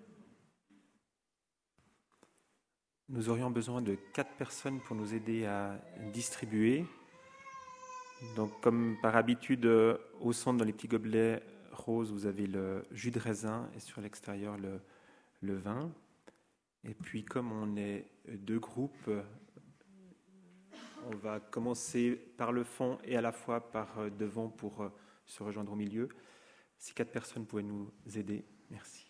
Nous aurions besoin de quatre personnes pour nous aider à distribuer. Donc, comme par habitude, au centre, dans les petits gobelets rose, vous avez le jus de raisin et sur l'extérieur le, le vin. Et puis comme on est deux groupes, on va commencer par le fond et à la fois par devant pour se rejoindre au milieu. Si quatre personnes pouvaient nous aider, merci.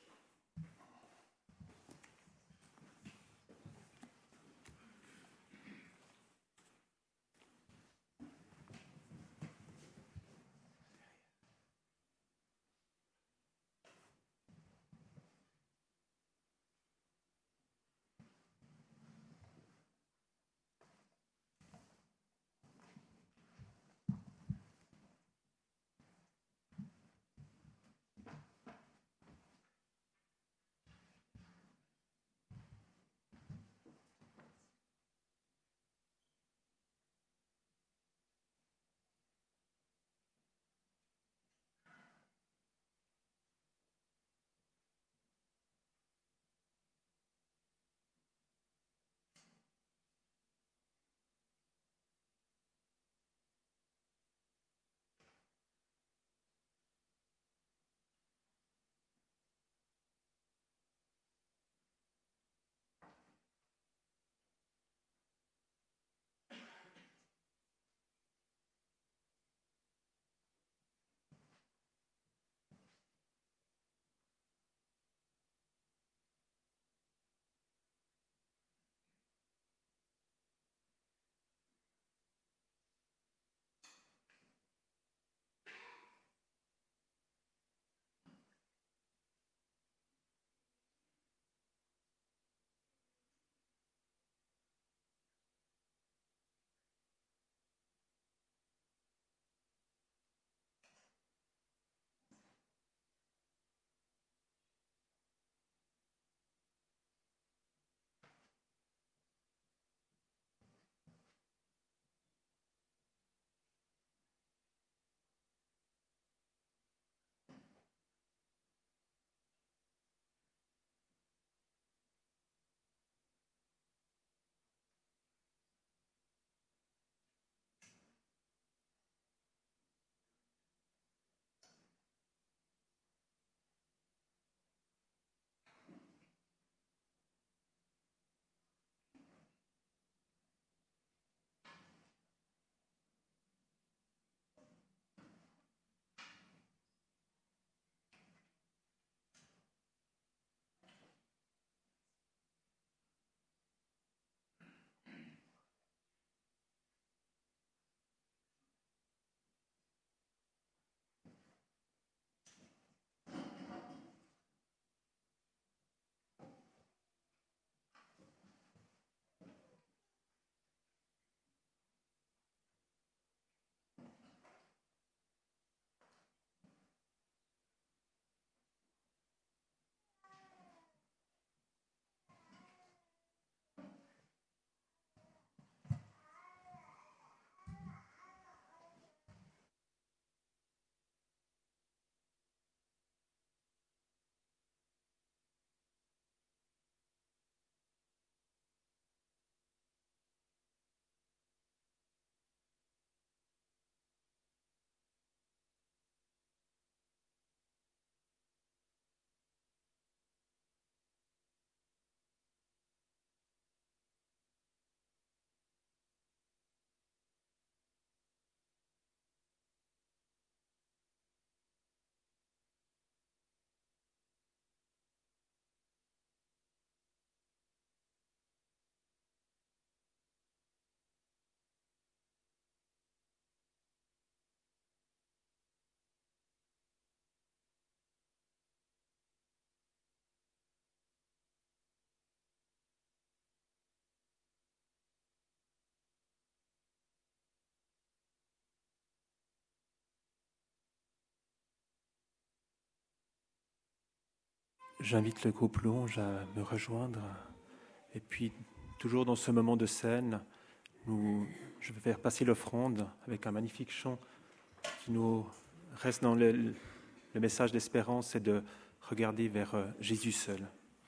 J'invite le groupe Louange à me rejoindre. Et puis, toujours dans ce moment de scène, nous, je vais faire passer l'offrande avec un magnifique chant qui nous reste dans le, le message d'espérance et de regarder vers Jésus seul.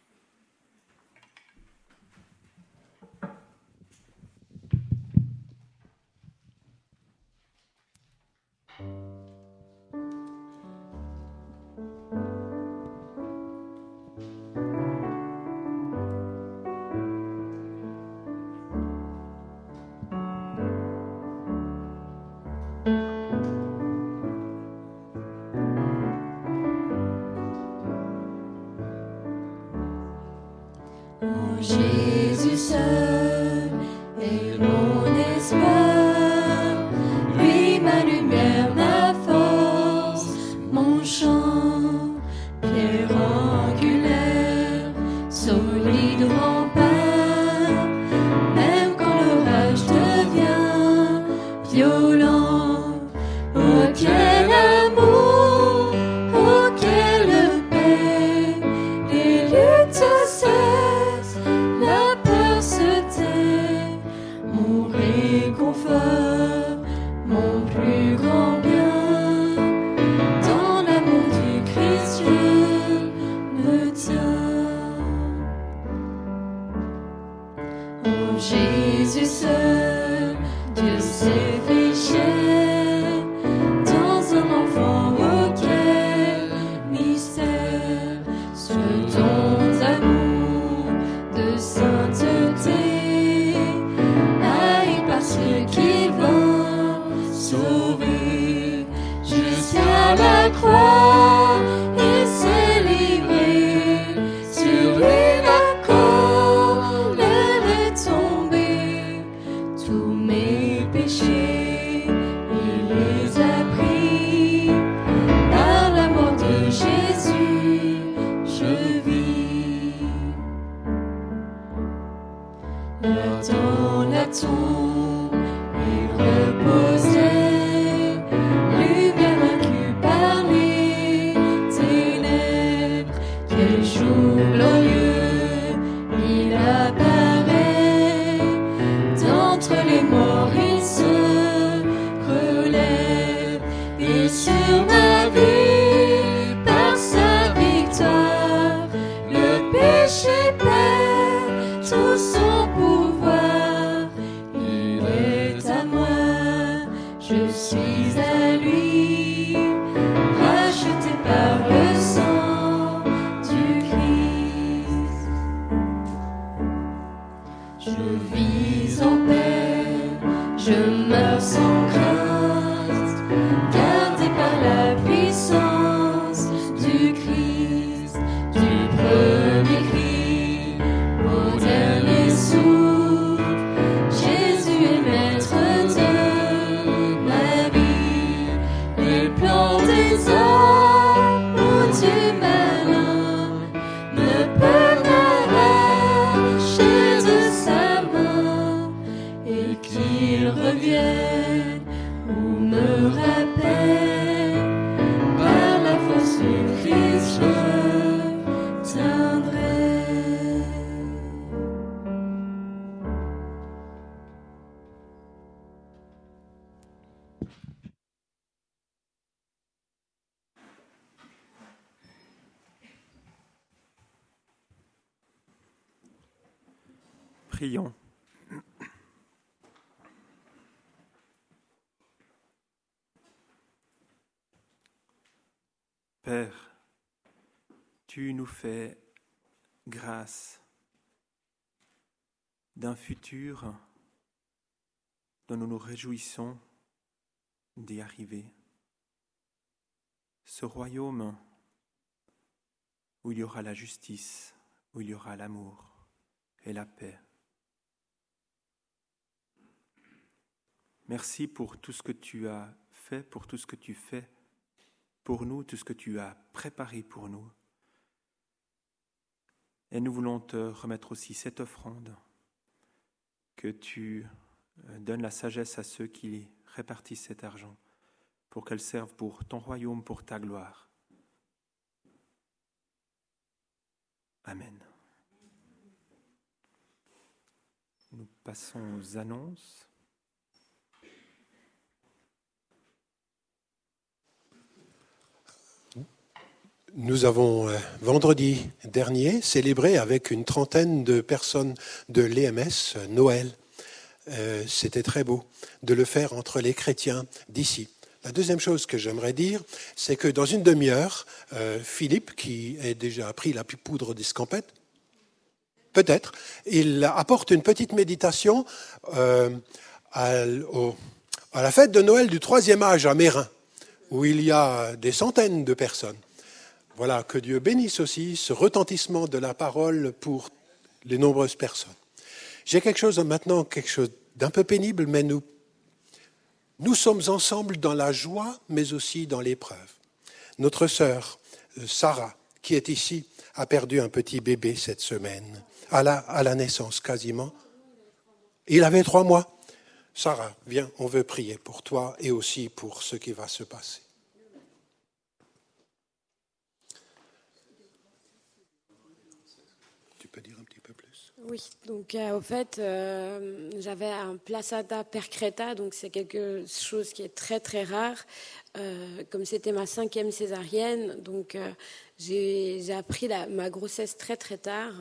Jésus seul est mon espoir, lui ma lumière, ma force, mon chant, pierre angulaire, solide rempart, même quand l'orage devient violent. Oh quel amour, oh quelle paix, les luttes cessent, la peur se tait, mon réconfort, mon plus grand bien, dans l'amour du Christ je me tiens. Oh Jésus seul, Dieu s'est fait chair, dans un enfant auquel mystère, ce don d'amour, de sainteté, haï par ceux qui vont sauver, jusqu'à la croix, il s'est livré, sur lui la colère est tombée, tous mes péchés, il les a pris, par la mort de Jésus, je vis. Là dans la tombe, il reposait, lumière vaincue par les ténèbres. Quel jour glorieux, il apparaît, d'entre les morts il se relève, et sur ma vie, par sa victoire, le péché perd tout son pouvoir. Il est à moi, je suis à lui, racheté par le sang du Christ. Je vis en paix, je meurs sans crainte, gardé par la puissance du Christ, du premier cri au dernier souffle. Jésus est maître de ma vie, les plans des hommes ou du malin ne peuvent m'arracher de sa main, et qu'il revienne ou me rappelle, par la force du Christ je tiendrai. Prions. Père, tu nous fais grâce d'un futur dont nous nous réjouissons d'y arriver. Ce royaume où il y aura la justice, où il y aura l'amour et la paix. Merci pour tout ce que tu as fait, pour tout ce que tu fais pour nous, tout ce que tu as préparé pour nous. Et nous voulons te remettre aussi cette offrande, que tu donnes la sagesse à ceux qui répartissent cet argent, pour qu'elle serve pour ton royaume, pour ta gloire. Amen. Nous passons aux annonces. Nous avons, euh, vendredi dernier, célébré avec une trentaine de personnes de l'E M S euh, Noël. Euh, c'était très beau de le faire entre les chrétiens d'ici. La deuxième chose que j'aimerais dire, c'est que dans une demi-heure, euh, Philippe, qui a déjà pris la poudre d'escampette, peut-être, il apporte une petite méditation euh, à, au, à la fête de Noël du troisième âge à Mérin, où il y a des centaines de personnes. Voilà, que Dieu bénisse aussi ce retentissement de la parole pour les nombreuses personnes. J'ai quelque chose maintenant, quelque chose d'un peu pénible, mais nous, nous sommes ensemble dans la joie, mais aussi dans l'épreuve. Notre sœur, Sarah, qui est ici, a perdu un petit bébé cette semaine, à la, à la naissance quasiment. Il avait trois mois. Sarah, viens, on veut prier pour toi et aussi pour ce qui va se passer. Oui, donc euh, au fait, euh, j'avais un placenta percreta, donc c'est quelque chose qui est très très rare. Euh, comme c'était ma cinquième césarienne, donc euh, j'ai, j'ai appris la, ma grossesse très très tard.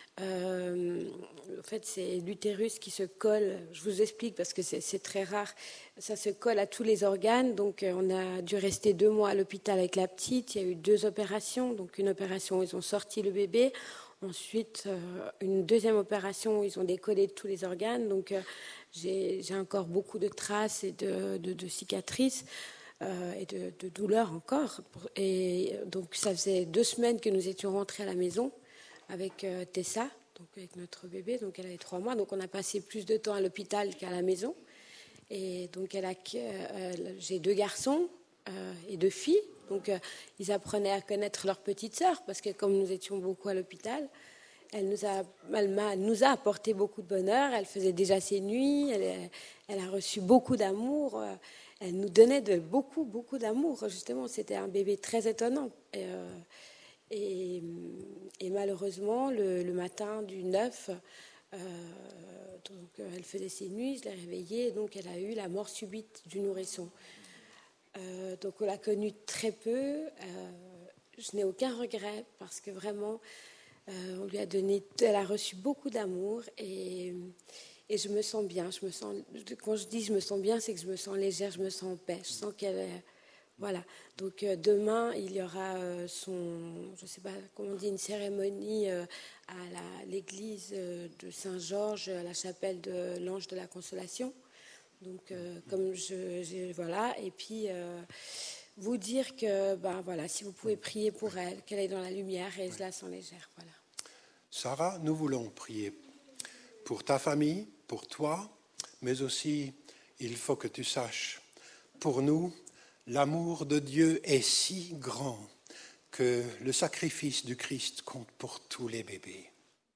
Euh, en fait, c'est l'utérus qui se colle. Je vous explique parce que c'est, c'est très rare. Ça se colle à tous les organes. Donc, euh, on a dû rester deux mois à l'hôpital avec la petite. Il y a eu deux opérations. Donc, une opération où ils ont sorti le bébé. Ensuite, euh, une deuxième opération où ils ont décollé tous les organes. Donc, euh, j'ai, j'ai encore beaucoup de traces et de, de, de cicatrices euh, et de, de douleurs encore. Et donc, ça faisait deux semaines que nous étions rentrés à la maison avec euh, Tessa, donc avec notre bébé. Donc, elle avait trois mois. Donc, on a passé plus de temps à l'hôpital qu'à la maison. Et donc, elle a, euh, j'ai deux garçons euh, et deux filles. Donc, euh, ils apprenaient à connaître leur petite sœur, parce que comme nous étions beaucoup à l'hôpital, elle nous a, elle m'a, nous a apporté beaucoup de bonheur. Elle faisait déjà ses nuits, elle, elle a reçu beaucoup d'amour. Elle nous donnait de beaucoup, beaucoup d'amour. Justement, c'était un bébé très étonnant. Et, euh, et, et malheureusement, le, le matin du neuf, euh, donc, elle faisait ses nuits, je l'ai réveillée, et donc elle a eu la mort subite du nourrisson. Euh, donc on l'a connue très peu. Euh, je n'ai aucun regret parce que vraiment, euh, on lui a donné, elle a reçu beaucoup d'amour et, et je me sens bien. Je me sens, quand je dis je me sens bien, c'est que je me sens légère, je me sens en paix. Je sens qu'elle est, voilà. Donc euh, demain, il y aura euh, son, je ne sais pas comment on dit, une cérémonie euh, à la, l'église de Saint-Georges, à la chapelle de l'Ange de la Consolation. Donc, euh, comme je, je, voilà, et puis euh, vous dire que, ben voilà, si vous pouvez prier pour elle, qu'elle est dans la lumière, et je la sens légère, voilà. Sarah, nous voulons prier pour ta famille, pour toi, mais aussi, il faut que tu saches, pour nous, l'amour de Dieu est si grand que le sacrifice du Christ compte pour tous les bébés.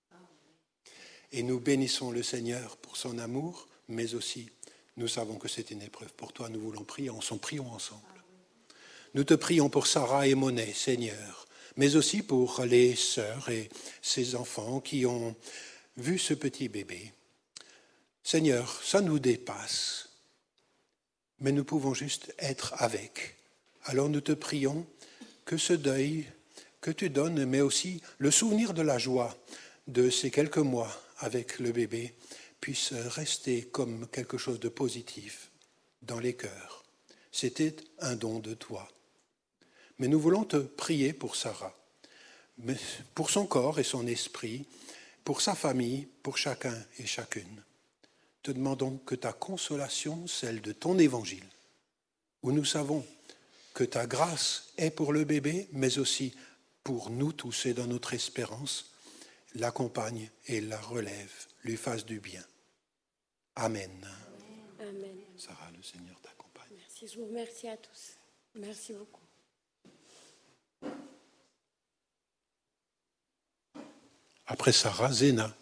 Et nous bénissons le Seigneur pour son amour, mais aussi nous savons que c'est une épreuve pour toi. Nous voulons prier, en son prions ensemble. Nous te prions pour Sarah et Monet, Seigneur, mais aussi pour les sœurs et ses enfants qui ont vu ce petit bébé. Seigneur, ça nous dépasse, mais nous pouvons juste être avec. Alors nous te prions que ce deuil que tu donnes, mais aussi le souvenir de la joie de ces quelques mois avec le bébé, puisse rester comme quelque chose de positif dans les cœurs. C'était un don de toi. Mais nous voulons te prier pour Sarah, mais pour son corps et son esprit, pour sa famille, pour chacun et chacune. Te demandons que ta consolation, celle de ton évangile, où nous savons que ta grâce est pour le bébé, mais aussi pour nous tous et dans notre espérance, l'accompagne et la relève, lui fasse du bien. Amen. Amen. Sarah, le Seigneur t'accompagne. Merci, je vous remercie à tous. Merci beaucoup. Après Sarah, Zéna.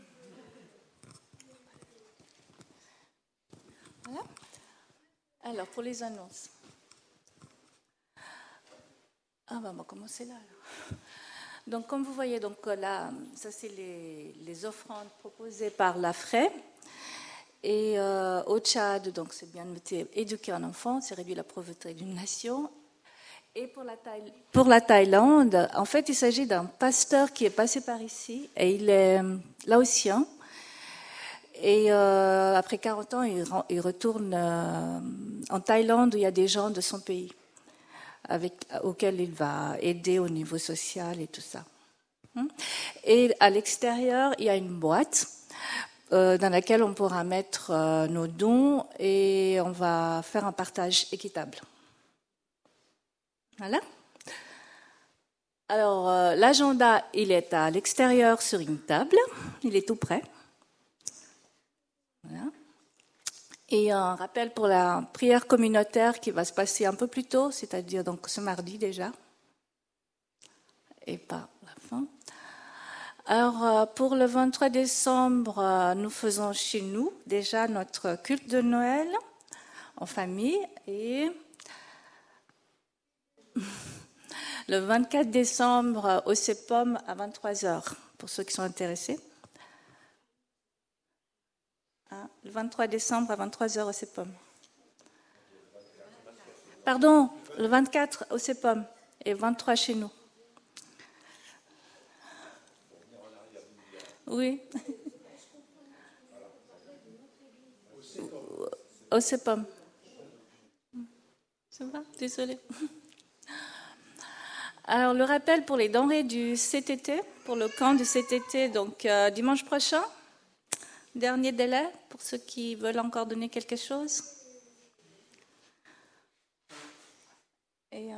Voilà. Alors, pour les annonces. Ah, bah, on va commencer là. Alors. Donc, comme vous voyez, donc, là, ça, c'est les, les offrandes proposées par l'Afraie. Et euh, au Tchad, donc, c'est bien noté, éduquer un enfant, c'est réduire la pauvreté d'une nation. Et pour la, Thaï- pour la Thaïlande, en fait, il s'agit d'un pasteur qui est passé par ici, et il est laotien. Et euh, après quarante ans, il, il retourne euh, en Thaïlande où il y a des gens de son pays avec, auxquels il va aider au niveau social et tout ça. Et à l'extérieur, il y a une boîte euh, dans laquelle on pourra mettre euh, nos dons et on va faire un partage équitable. Voilà. Alors, euh, l'agenda, il est à l'extérieur sur une table. Il est tout prêt. Voilà. Et un rappel pour la prière communautaire qui va se passer un peu plus tôt, c'est-à-dire donc ce mardi déjà, et pas la fin. Alors pour le vingt-trois décembre, nous faisons chez nous déjà notre culte de Noël en famille, et le vingt-quatre décembre au CEPOM à vingt-trois heures pour ceux qui sont intéressés. Le vingt-trois décembre à vingt-trois heures au CEPOM. Pardon, le vingt-quatre au CEPOM et vingt-trois chez nous. Oui. Au CEPOM. Ça va? Désolée. Alors, le rappel pour les denrées du C T T, pour le camp du C T T, donc euh, dimanche prochain. Dernier délai pour ceux qui veulent encore donner quelque chose. Et, euh,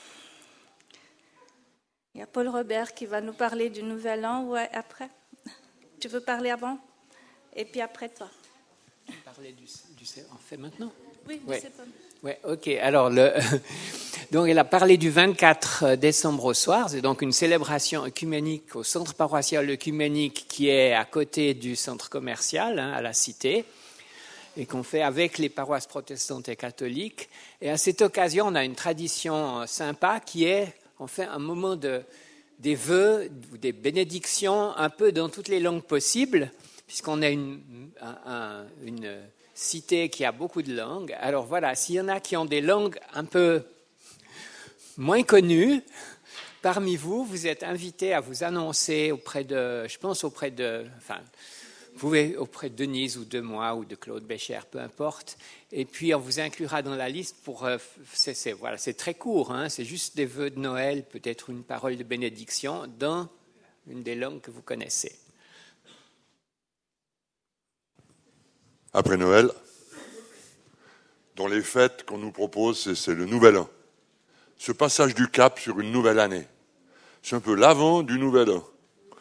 il y a Paul Robert qui va nous parler du Nouvel An. Ouais, après. Tu veux parler avant? Et puis après, toi. Parler du, du on fait maintenant? Oui, ouais. c'est pas. Ouais, ok. Alors, le, donc, elle a parlé du vingt-quatre décembre au soir. C'est donc une célébration œcuménique au centre paroissial œcuménique qui est à côté du centre commercial, hein, à la Cité, et qu'on fait avec les paroisses protestantes et catholiques. Et à cette occasion, on a une tradition sympa qui est, on fait un moment de, des vœux ou des bénédictions un peu dans toutes les langues possibles, puisqu'on a une, un, un, une cité qui a beaucoup de langues. Alors voilà, s'il y en a qui ont des langues un peu moins connues, parmi vous, vous êtes invités à vous annoncer auprès de, je pense auprès de, enfin, vous pouvez auprès de Denise ou de moi ou de Claude Bécher, peu importe, et puis on vous inclura dans la liste pour, c'est, c'est, voilà, c'est très court, hein, c'est juste des vœux de Noël, peut-être une parole de bénédiction dans une des langues que vous connaissez. Après Noël, dans les fêtes qu'on nous propose, c'est, c'est le Nouvel An. Ce passage du cap sur une nouvelle année. C'est un peu l'avant du Nouvel An.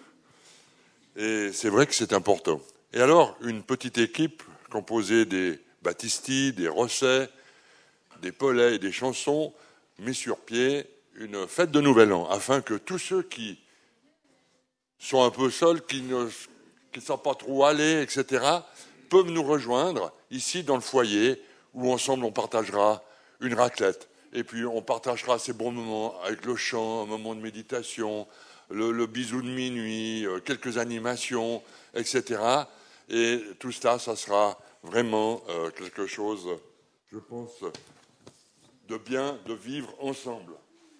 Et c'est vrai que c'est important. Et alors, une petite équipe composée des Battisti, des Rosset, des Paulet et des Chansons met sur pied une fête de Nouvel An, afin que tous ceux qui sont un peu seuls, qui ne qui ne savent pas trop aller, et cetera, peuvent nous rejoindre ici dans le foyer où ensemble on partagera une raclette. Et puis on partagera ces bons moments avec le chant, un moment de méditation, le, le bisou de minuit, quelques animations, et cetera. Et tout ça, ça sera vraiment euh, quelque chose, je pense, de bien, de vivre ensemble.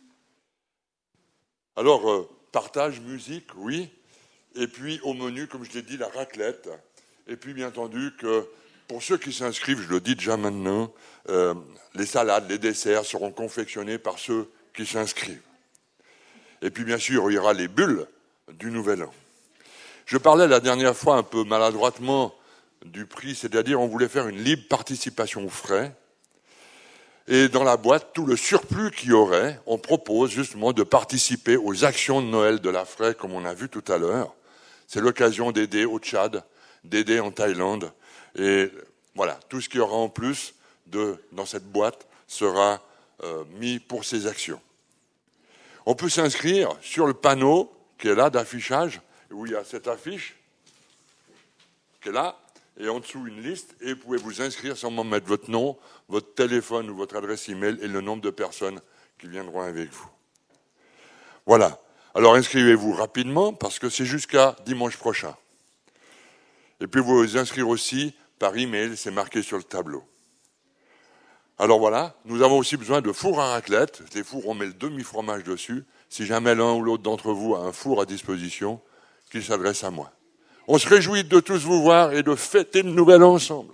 Alors, euh, partage, musique, oui. Et puis au menu, comme je l'ai dit, la raclette. Et puis, bien entendu, que pour ceux qui s'inscrivent, je le dis déjà maintenant, euh, les salades, les desserts seront confectionnés par ceux qui s'inscrivent. Et puis, bien sûr, il y aura les bulles du Nouvel An. Je parlais la dernière fois un peu maladroitement du prix, c'est-à-dire on voulait faire une libre participation aux frais. Et dans la boîte, tout le surplus qu'il y aurait, on propose justement de participer aux actions de Noël de la Fraie, comme on a vu tout à l'heure. C'est l'occasion d'aider au Tchad, d'aider en Thaïlande. Et voilà, tout ce qu'il y aura en plus de, dans cette boîte sera euh, mis pour ces actions. On peut s'inscrire sur le panneau qui est là d'affichage, où il y a cette affiche qui est là, et en dessous une liste, et vous pouvez vous inscrire sans mettre votre nom, votre téléphone ou votre adresse email et le nombre de personnes qui viendront avec vous. Voilà. Alors inscrivez-vous rapidement parce que c'est jusqu'à dimanche prochain. Et puis vous vous inscrire aussi par email, c'est marqué sur le tableau. Alors voilà, nous avons aussi besoin de fours à raclette. Les fours, on met le demi-fromage dessus. Si jamais l'un ou l'autre d'entre vous a un four à disposition, qu'il s'adresse à moi. On se réjouit de tous vous voir et de fêter le nouvel an ensemble.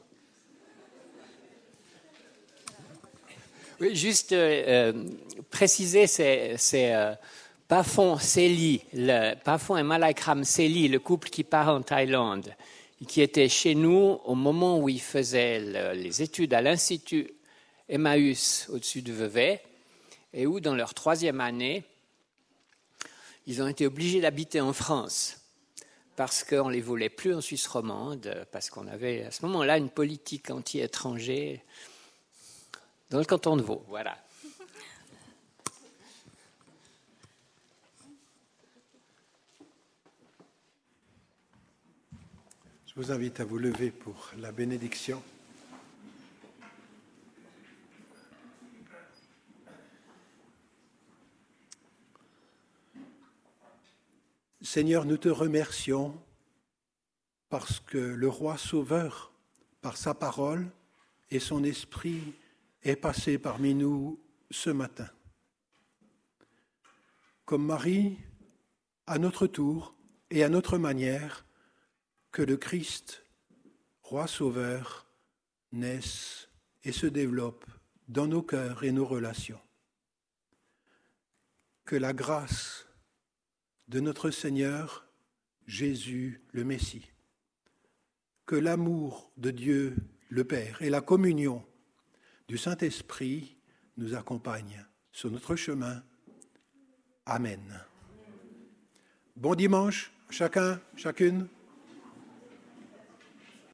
Oui, juste euh, préciser, c'est, c'est euh, Pafon Célie, le, Pafon et Malakram Célie, le couple qui part en Thaïlande, qui était chez nous au moment où ils faisaient le, les études à l'Institut Emmaüs au-dessus de Vevey, et où, dans leur troisième année, ils ont été obligés d'habiter en France, parce qu'on ne les voulait plus en Suisse romande, parce qu'on avait à ce moment-là une politique anti-étranger dans le canton de Vaud. Voilà. Je vous invite à vous lever pour la bénédiction. Seigneur, nous te remercions parce que le roi sauveur, par sa parole et son esprit, est passé parmi nous ce matin. Comme Marie, à notre tour et à notre manière, que le Christ, roi sauveur, naisse et se développe dans nos cœurs et nos relations. Que la grâce de notre Seigneur Jésus le Messie, que l'amour de Dieu le Père et la communion du Saint-Esprit nous accompagnent sur notre chemin. Amen. Bon dimanche, chacun, chacune.